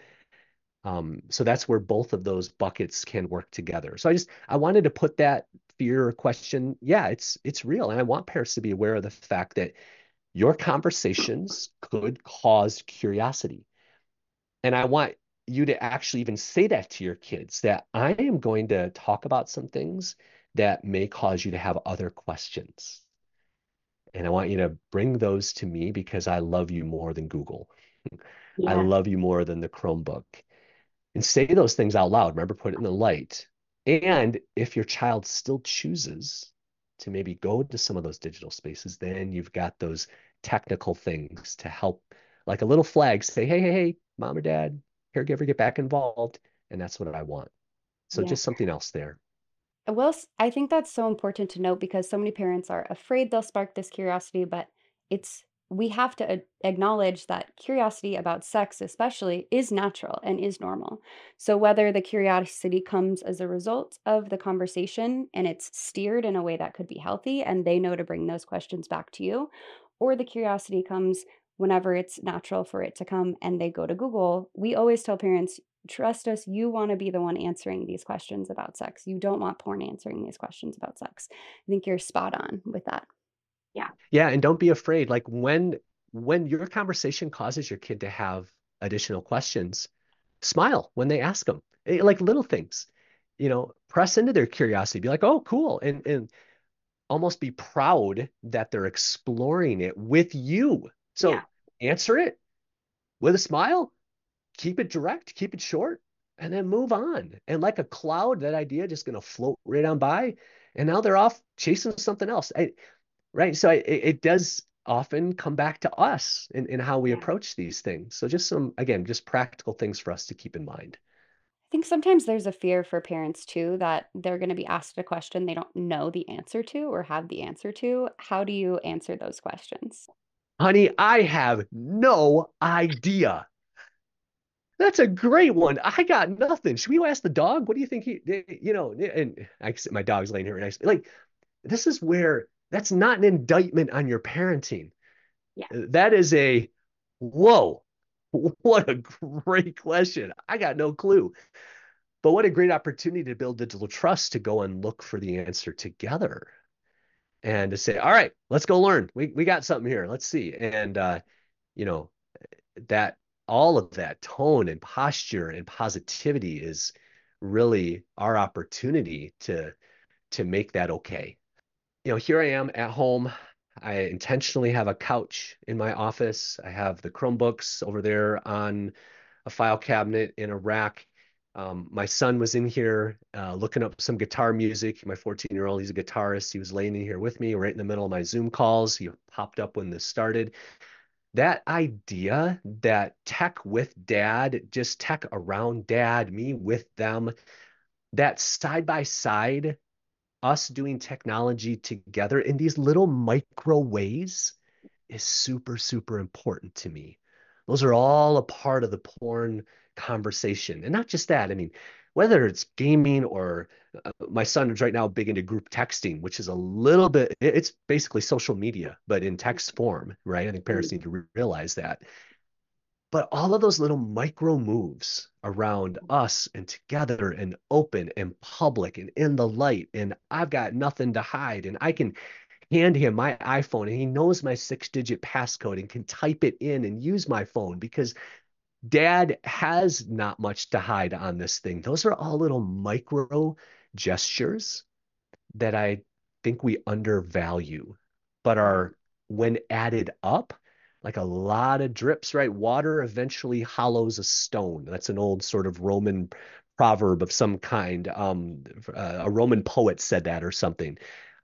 So that's where both of those buckets can work together. So I wanted to put that fear or question. Yeah, it's real. And I want parents to be aware of the fact that your conversations could cause curiosity. And I want you to actually even say that to your kids, that I am going to talk about some things that may cause you to have other questions. And I want you to bring those to me because I love you more than Google. I Yeah. love you more than the Chromebook. And say those things out loud. Remember, put it in the light. And if your child still chooses to maybe go to some of those digital spaces, then you've got those technical things to help, like a little flag, say, hey, hey, hey, mom or dad, caregiver, get back involved. And that's what I want. So Yeah. just something else there. Well, I think that's so important to note because so many parents are afraid they'll spark this curiosity, but it's we have to acknowledge that curiosity about sex, especially, is natural and is normal. So, whether the curiosity comes as a result of the conversation and it's steered in a way that could be healthy, and they know to bring those questions back to you, or the curiosity comes whenever it's natural for it to come and they go to Google, we always tell parents, trust us, you want to be the one answering these questions about sex. You don't want porn answering these questions about sex. I think you're spot on with that. Yeah. Yeah, and don't be afraid. Like when your conversation causes your kid to have additional questions, smile when they ask them. Like little things. Press into their curiosity. Be like, "Oh, cool." And almost be proud that they're exploring it with you. Yeah. So answer it with a smile, keep it direct, keep it short, and then move on. And like a cloud, that idea just going to float right on by. And now they're off chasing something else. Right. So it does often come back to us in how we Yeah. approach these things. So just again, just practical things for us to keep in mind. I think sometimes there's a fear for parents too that they're going to be asked a question they don't know the answer to or have the answer to. How do you answer those questions? Honey, I have no idea. That's a great one. I got nothing. Should we go ask the dog? What do you think and my dog's laying here next. Like, this is where that's not an indictment on your parenting. Yeah. That is whoa, what a great question. I got no clue. But what a great opportunity to build digital trust to go and look for the answer together and to say, all right, let's go learn. We got something here. Let's see. And you know, that all of that tone and posture and positivity is really our opportunity to make that okay. Here I am at home. I intentionally have a couch in my office. I have the Chromebooks over there on a file cabinet in a rack. My son was in here looking up some guitar music. My 14-year-old, he's a guitarist. He was laying in here with me right in the middle of my Zoom calls. He popped up when this started. That idea that tech with dad, just tech around dad, me with them, that side by side, us doing technology together in these little micro ways is super, super important to me. Those are all a part of the porn conversation. And not just that, I mean, whether it's gaming or my son is right now big into group texting, which is a little bit, it's basically social media, but in text form, right? I think parents need to realize that. But all of those little micro moves around us and together and open and public and in the light, and I've got nothing to hide, and I can hand him my iPhone and he knows my 6-digit passcode and can type it in and use my phone because dad has not much to hide on this thing. Those are all little micro gestures that I think we undervalue, but are, when added up, like a lot of drips, right? Water eventually hollows a stone. That's an old sort of Roman proverb of some kind. A Roman poet said that or something.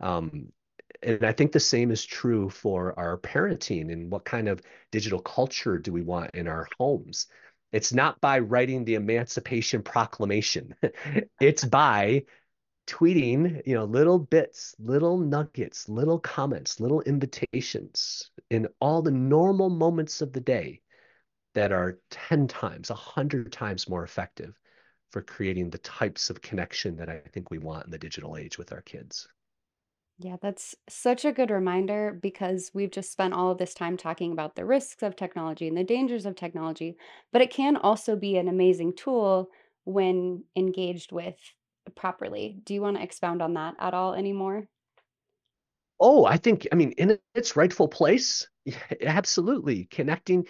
And I think the same is true for our parenting and what kind of digital culture do we want in our homes. It's not by writing the Emancipation Proclamation. It's by tweeting, little bits, little nuggets, little comments, little invitations in all the normal moments of the day that are 10 times, 100 times more effective for creating the types of connection that I think we want in the digital age with our kids. Yeah, that's such a good reminder because we've just spent all of this time talking about the risks of technology and the dangers of technology, but it can also be an amazing tool when engaged with properly. Do you want to expound on that at all anymore? Oh, I think, I mean, in its rightful place, yeah, absolutely. Connecting.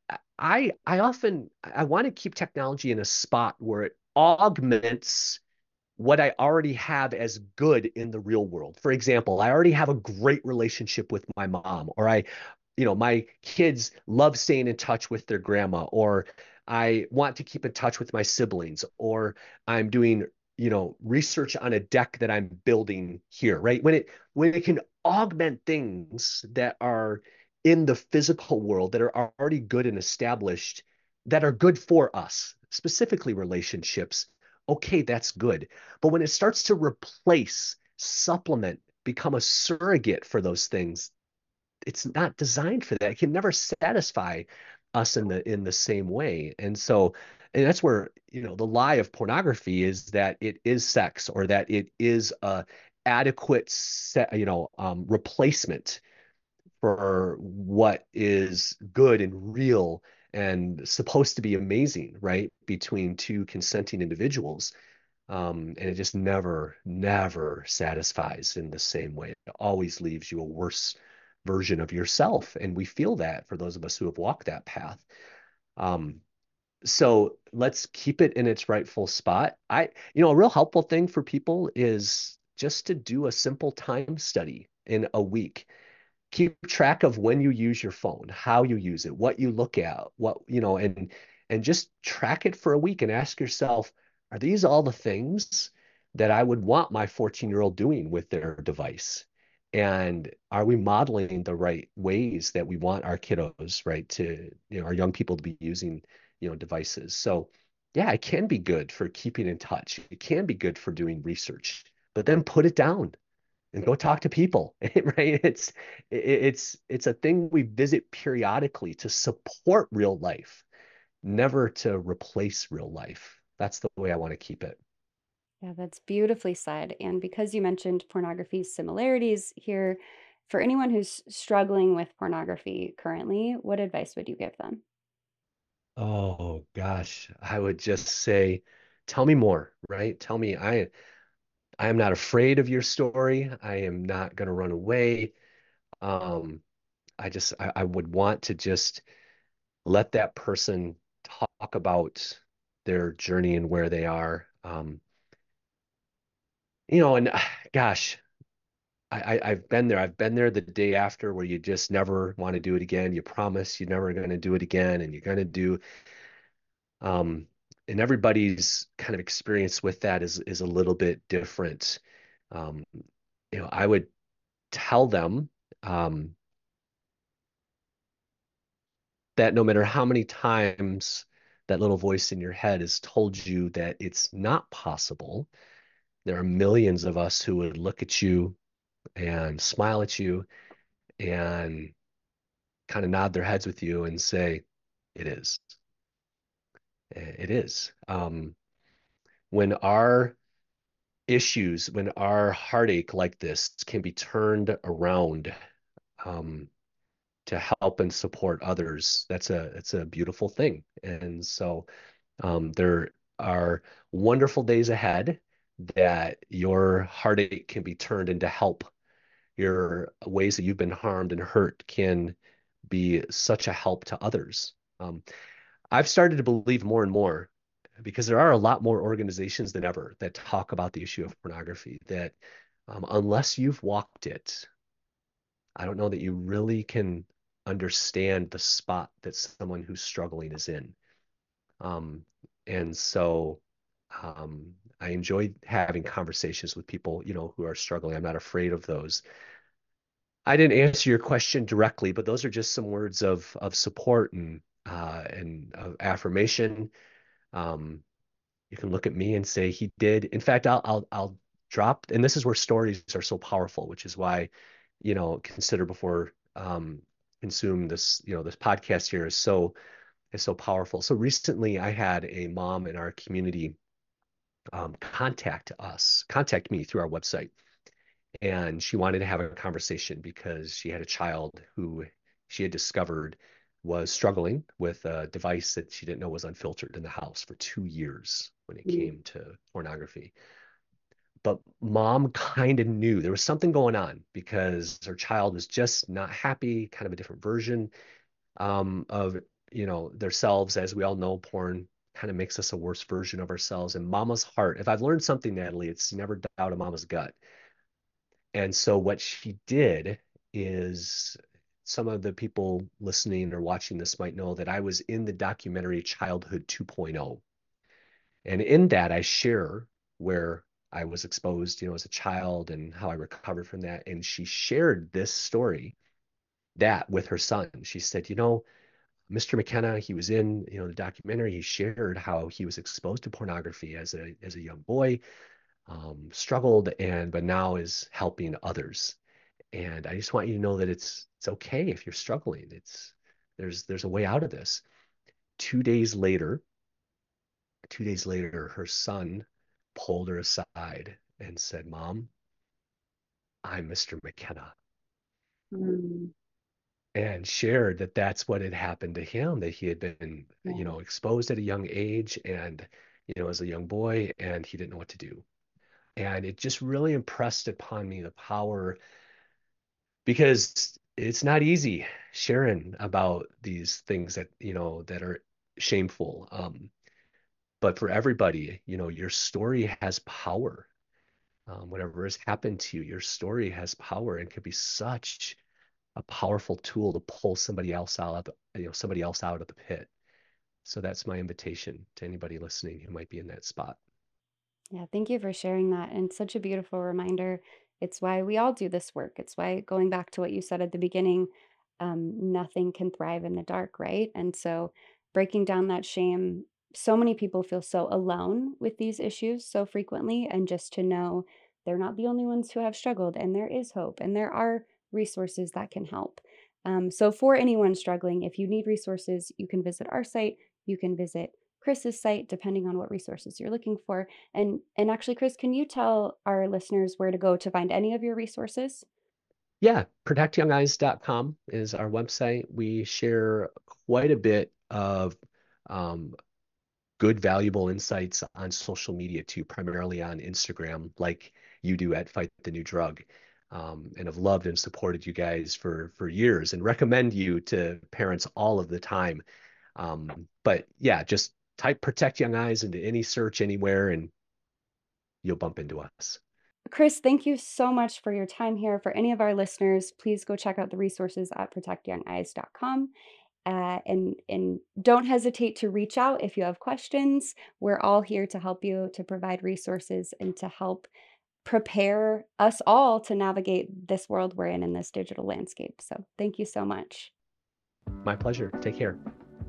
I want to keep technology in a spot where it augments what I already have as good in the real world. For example, I already have a great relationship with my mom, or my kids love staying in touch with their grandma, or I want to keep in touch with my siblings, or I'm doing, research on a deck that I'm building here, right? When it can augment things that are in the physical world that are already good and established, that are good for us, specifically relationships, okay, that's good. But when it starts to replace, supplement, become a surrogate for those things, it's not designed for that. It can never satisfy us in the same way. And that's where, the lie of pornography is that it is sex, or that it is a adequate replacement for what is good and real and supposed to be amazing, right? Between two consenting individuals. And it just never, never satisfies in the same way. It always leaves you a worse version of yourself. And we feel that for those of us who have walked that path. Um, so let's keep it in its rightful spot. A real helpful thing for people is just to do a simple time study in a week. Keep track of when you use your phone, how you use it, what you look at, and just track it for a week and ask yourself, are these all the things that I would want my 14-year-old doing with their device? And are we modeling the right ways that we want our kiddos, right, to, our young people to be using, devices? So yeah, it can be good for keeping in touch. It can be good for doing research, but then put it down and go talk to people, right? It's a thing we visit periodically to support real life, never to replace real life. That's the way I want to keep it. Yeah, that's beautifully said. And because you mentioned pornography's similarities here, for anyone who's struggling with pornography currently, what advice would you give them? Oh gosh, I would just say, tell me more, right? Tell me, I am not afraid of your story. I am not going to run away. Um, I would want to just let that person talk about their journey and where they are. And gosh, I've been there. I've been there the day after where you just never want to do it again. You promise you're never going to do it again, and you're going to do. Um, and everybody's kind of experience with that is a little bit different. Um, I would tell them um, that no matter how many times that little voice in your head has told you that it's not possible, there are millions of us who would look at you and smile at you and kind of nod their heads with you and say, it is. It is. When our heartache like this can be turned around um, to help and support others, it's a beautiful thing. And so there are wonderful days ahead that your heartache can be turned into help. Your ways that you've been harmed and hurt can be such a help to others. I've started to believe more and more because there are a lot more organizations than ever that talk about the issue of pornography that unless you've walked it, I don't know that you really can understand the spot that someone who's struggling is in. Um, and so I enjoy having conversations with people, who are struggling. I'm not afraid of those. I didn't answer your question directly, but those are just some words of support and of affirmation. Um, you can look at me and say he did. In fact, I'll drop, and this is where stories are so powerful, which is why, consider before consume this, this podcast here is so is so powerful. So recently I had a mom in our community contact me through our website. And she wanted to have a conversation because she had a child who she had discovered was struggling with a device that she didn't know was unfiltered in the house for 2 years when it came to pornography. But mom kind of knew there was something going on because her child was just not happy, kind of a different version of, themselves. As we all know, porn kind of makes us a worse version of ourselves. And mama's heart, if I've learned something, Natalie, it's never doubt a mama's gut. And so what she did is, some of the people listening or watching this might know that I was in the documentary Childhood 2.0. And in that, I share where I was exposed, as a child and how I recovered from that. And she shared this story that with her son. She said, Mr. McKenna, he was in, the documentary. He shared how he was exposed to pornography as a young boy, struggled, but now is helping others. And I just want you to know that it's okay if you're struggling. There's a way out of this. 2 days later, her son pulled her aside and said, "Mom, I'm Mr. McKenna." And shared that that's what had happened to him, that he had been, exposed at a young age and, as a young boy, and he didn't know what to do. And it just really impressed upon me the power, because it's not easy sharing about these things that, that are shameful. But for everybody, your story has power. Whatever has happened to you, your story has power and can be such a powerful tool to pull somebody else out of the pit. So that's my invitation to anybody listening who might be in that spot. Yeah, thank you for sharing that. And such a beautiful reminder. It's why we all do this work. It's why, going back to what you said at the beginning, nothing can thrive in the dark, right? And so breaking down that shame, so many people feel so alone with these issues so frequently. And just to know they're not the only ones who have struggled, and there is hope, and there are resources that can help. So for anyone struggling, if you need resources, you can visit our site, you can visit Chris's site, depending on what resources you're looking for. And actually, Chris, can you tell our listeners where to go to find any of your resources? Yeah, protectyoungeyes.com is our website. We share quite a bit of good, valuable insights on social media too, primarily on Instagram, like you do at Fight the New Drug. And have loved and supported you guys for years and recommend you to parents all of the time. But yeah, just type Protect Young Eyes into any search anywhere and you'll bump into us. Chris, thank you so much for your time here. For any of our listeners, please go check out the resources at protectyoungeyes.com. And don't hesitate to reach out if you have questions. We're all here to help you, to provide resources, and to help prepare us all to navigate this world we're in this digital landscape. So thank you so much. My pleasure. Take care.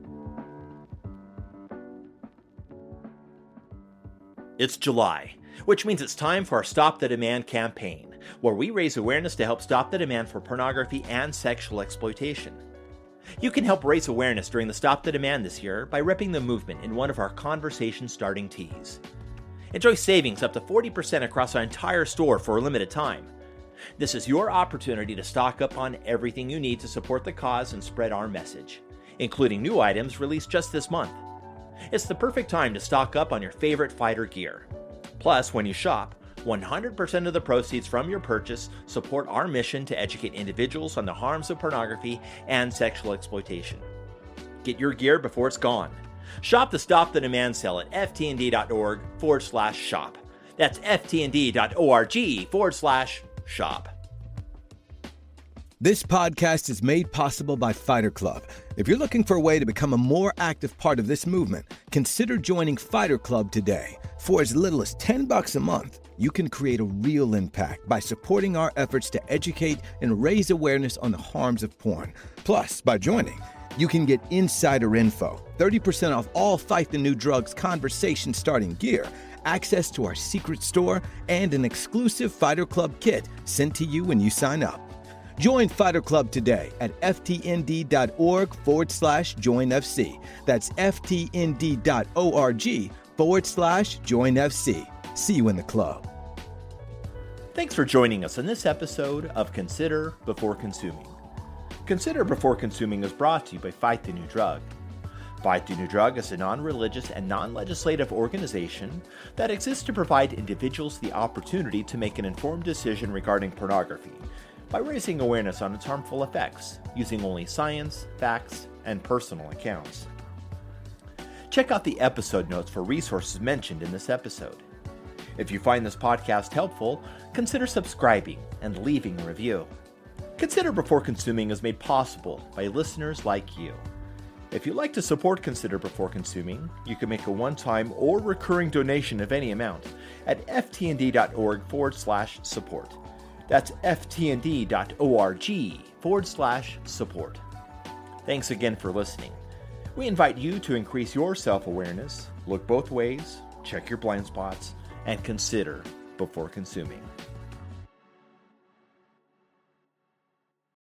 It's July, which means it's time for our Stop the Demand campaign, where we raise awareness to help stop the demand for pornography and sexual exploitation. You can help raise awareness during the Stop the Demand this year by repping the movement in one of our conversation-starting tees. Enjoy savings up to 40% across our entire store for a limited time. This is your opportunity to stock up on everything you need to support the cause and spread our message, including new items released just this month. It's the perfect time to stock up on your favorite fighter gear. Plus, when you shop, 100% of the proceeds from your purchase support our mission to educate individuals on the harms of pornography and sexual exploitation. Get your gear before it's gone. Shop the Stop the Demand sale at ftnd.org/shop. That's ftnd.org/shop. This podcast is made possible by Fighter Club. If you're looking for a way to become a more active part of this movement, consider joining Fighter Club today. For as little as $10 a month, you can create a real impact by supporting our efforts to educate and raise awareness on the harms of porn. Plus, by joining, you can get insider info, 30% off all Fight the New Drugs conversation-starting gear, access to our secret store, and an exclusive Fighter Club kit sent to you when you sign up. Join Fighter Club today at ftnd.org/joinfc. That's ftnd.org/joinfc. See you in the club. Thanks for joining us in this episode of Consider Before Consuming. Consider Before Consuming is brought to you by Fight the New Drug. Fight the New Drug is a non-religious and non-legislative organization that exists to provide individuals the opportunity to make an informed decision regarding pornography by raising awareness on its harmful effects, using only science, facts, and personal accounts. Check out the episode notes for resources mentioned in this episode. If you find this podcast helpful, consider subscribing and leaving a review. Consider Before Consuming is made possible by listeners like you. If you'd like to support Consider Before Consuming, you can make a one-time or recurring donation of any amount at ftnd.org/support. That's ftnd.org/support. Thanks again for listening. We invite you to increase your self-awareness, look both ways, check your blind spots, and consider before consuming.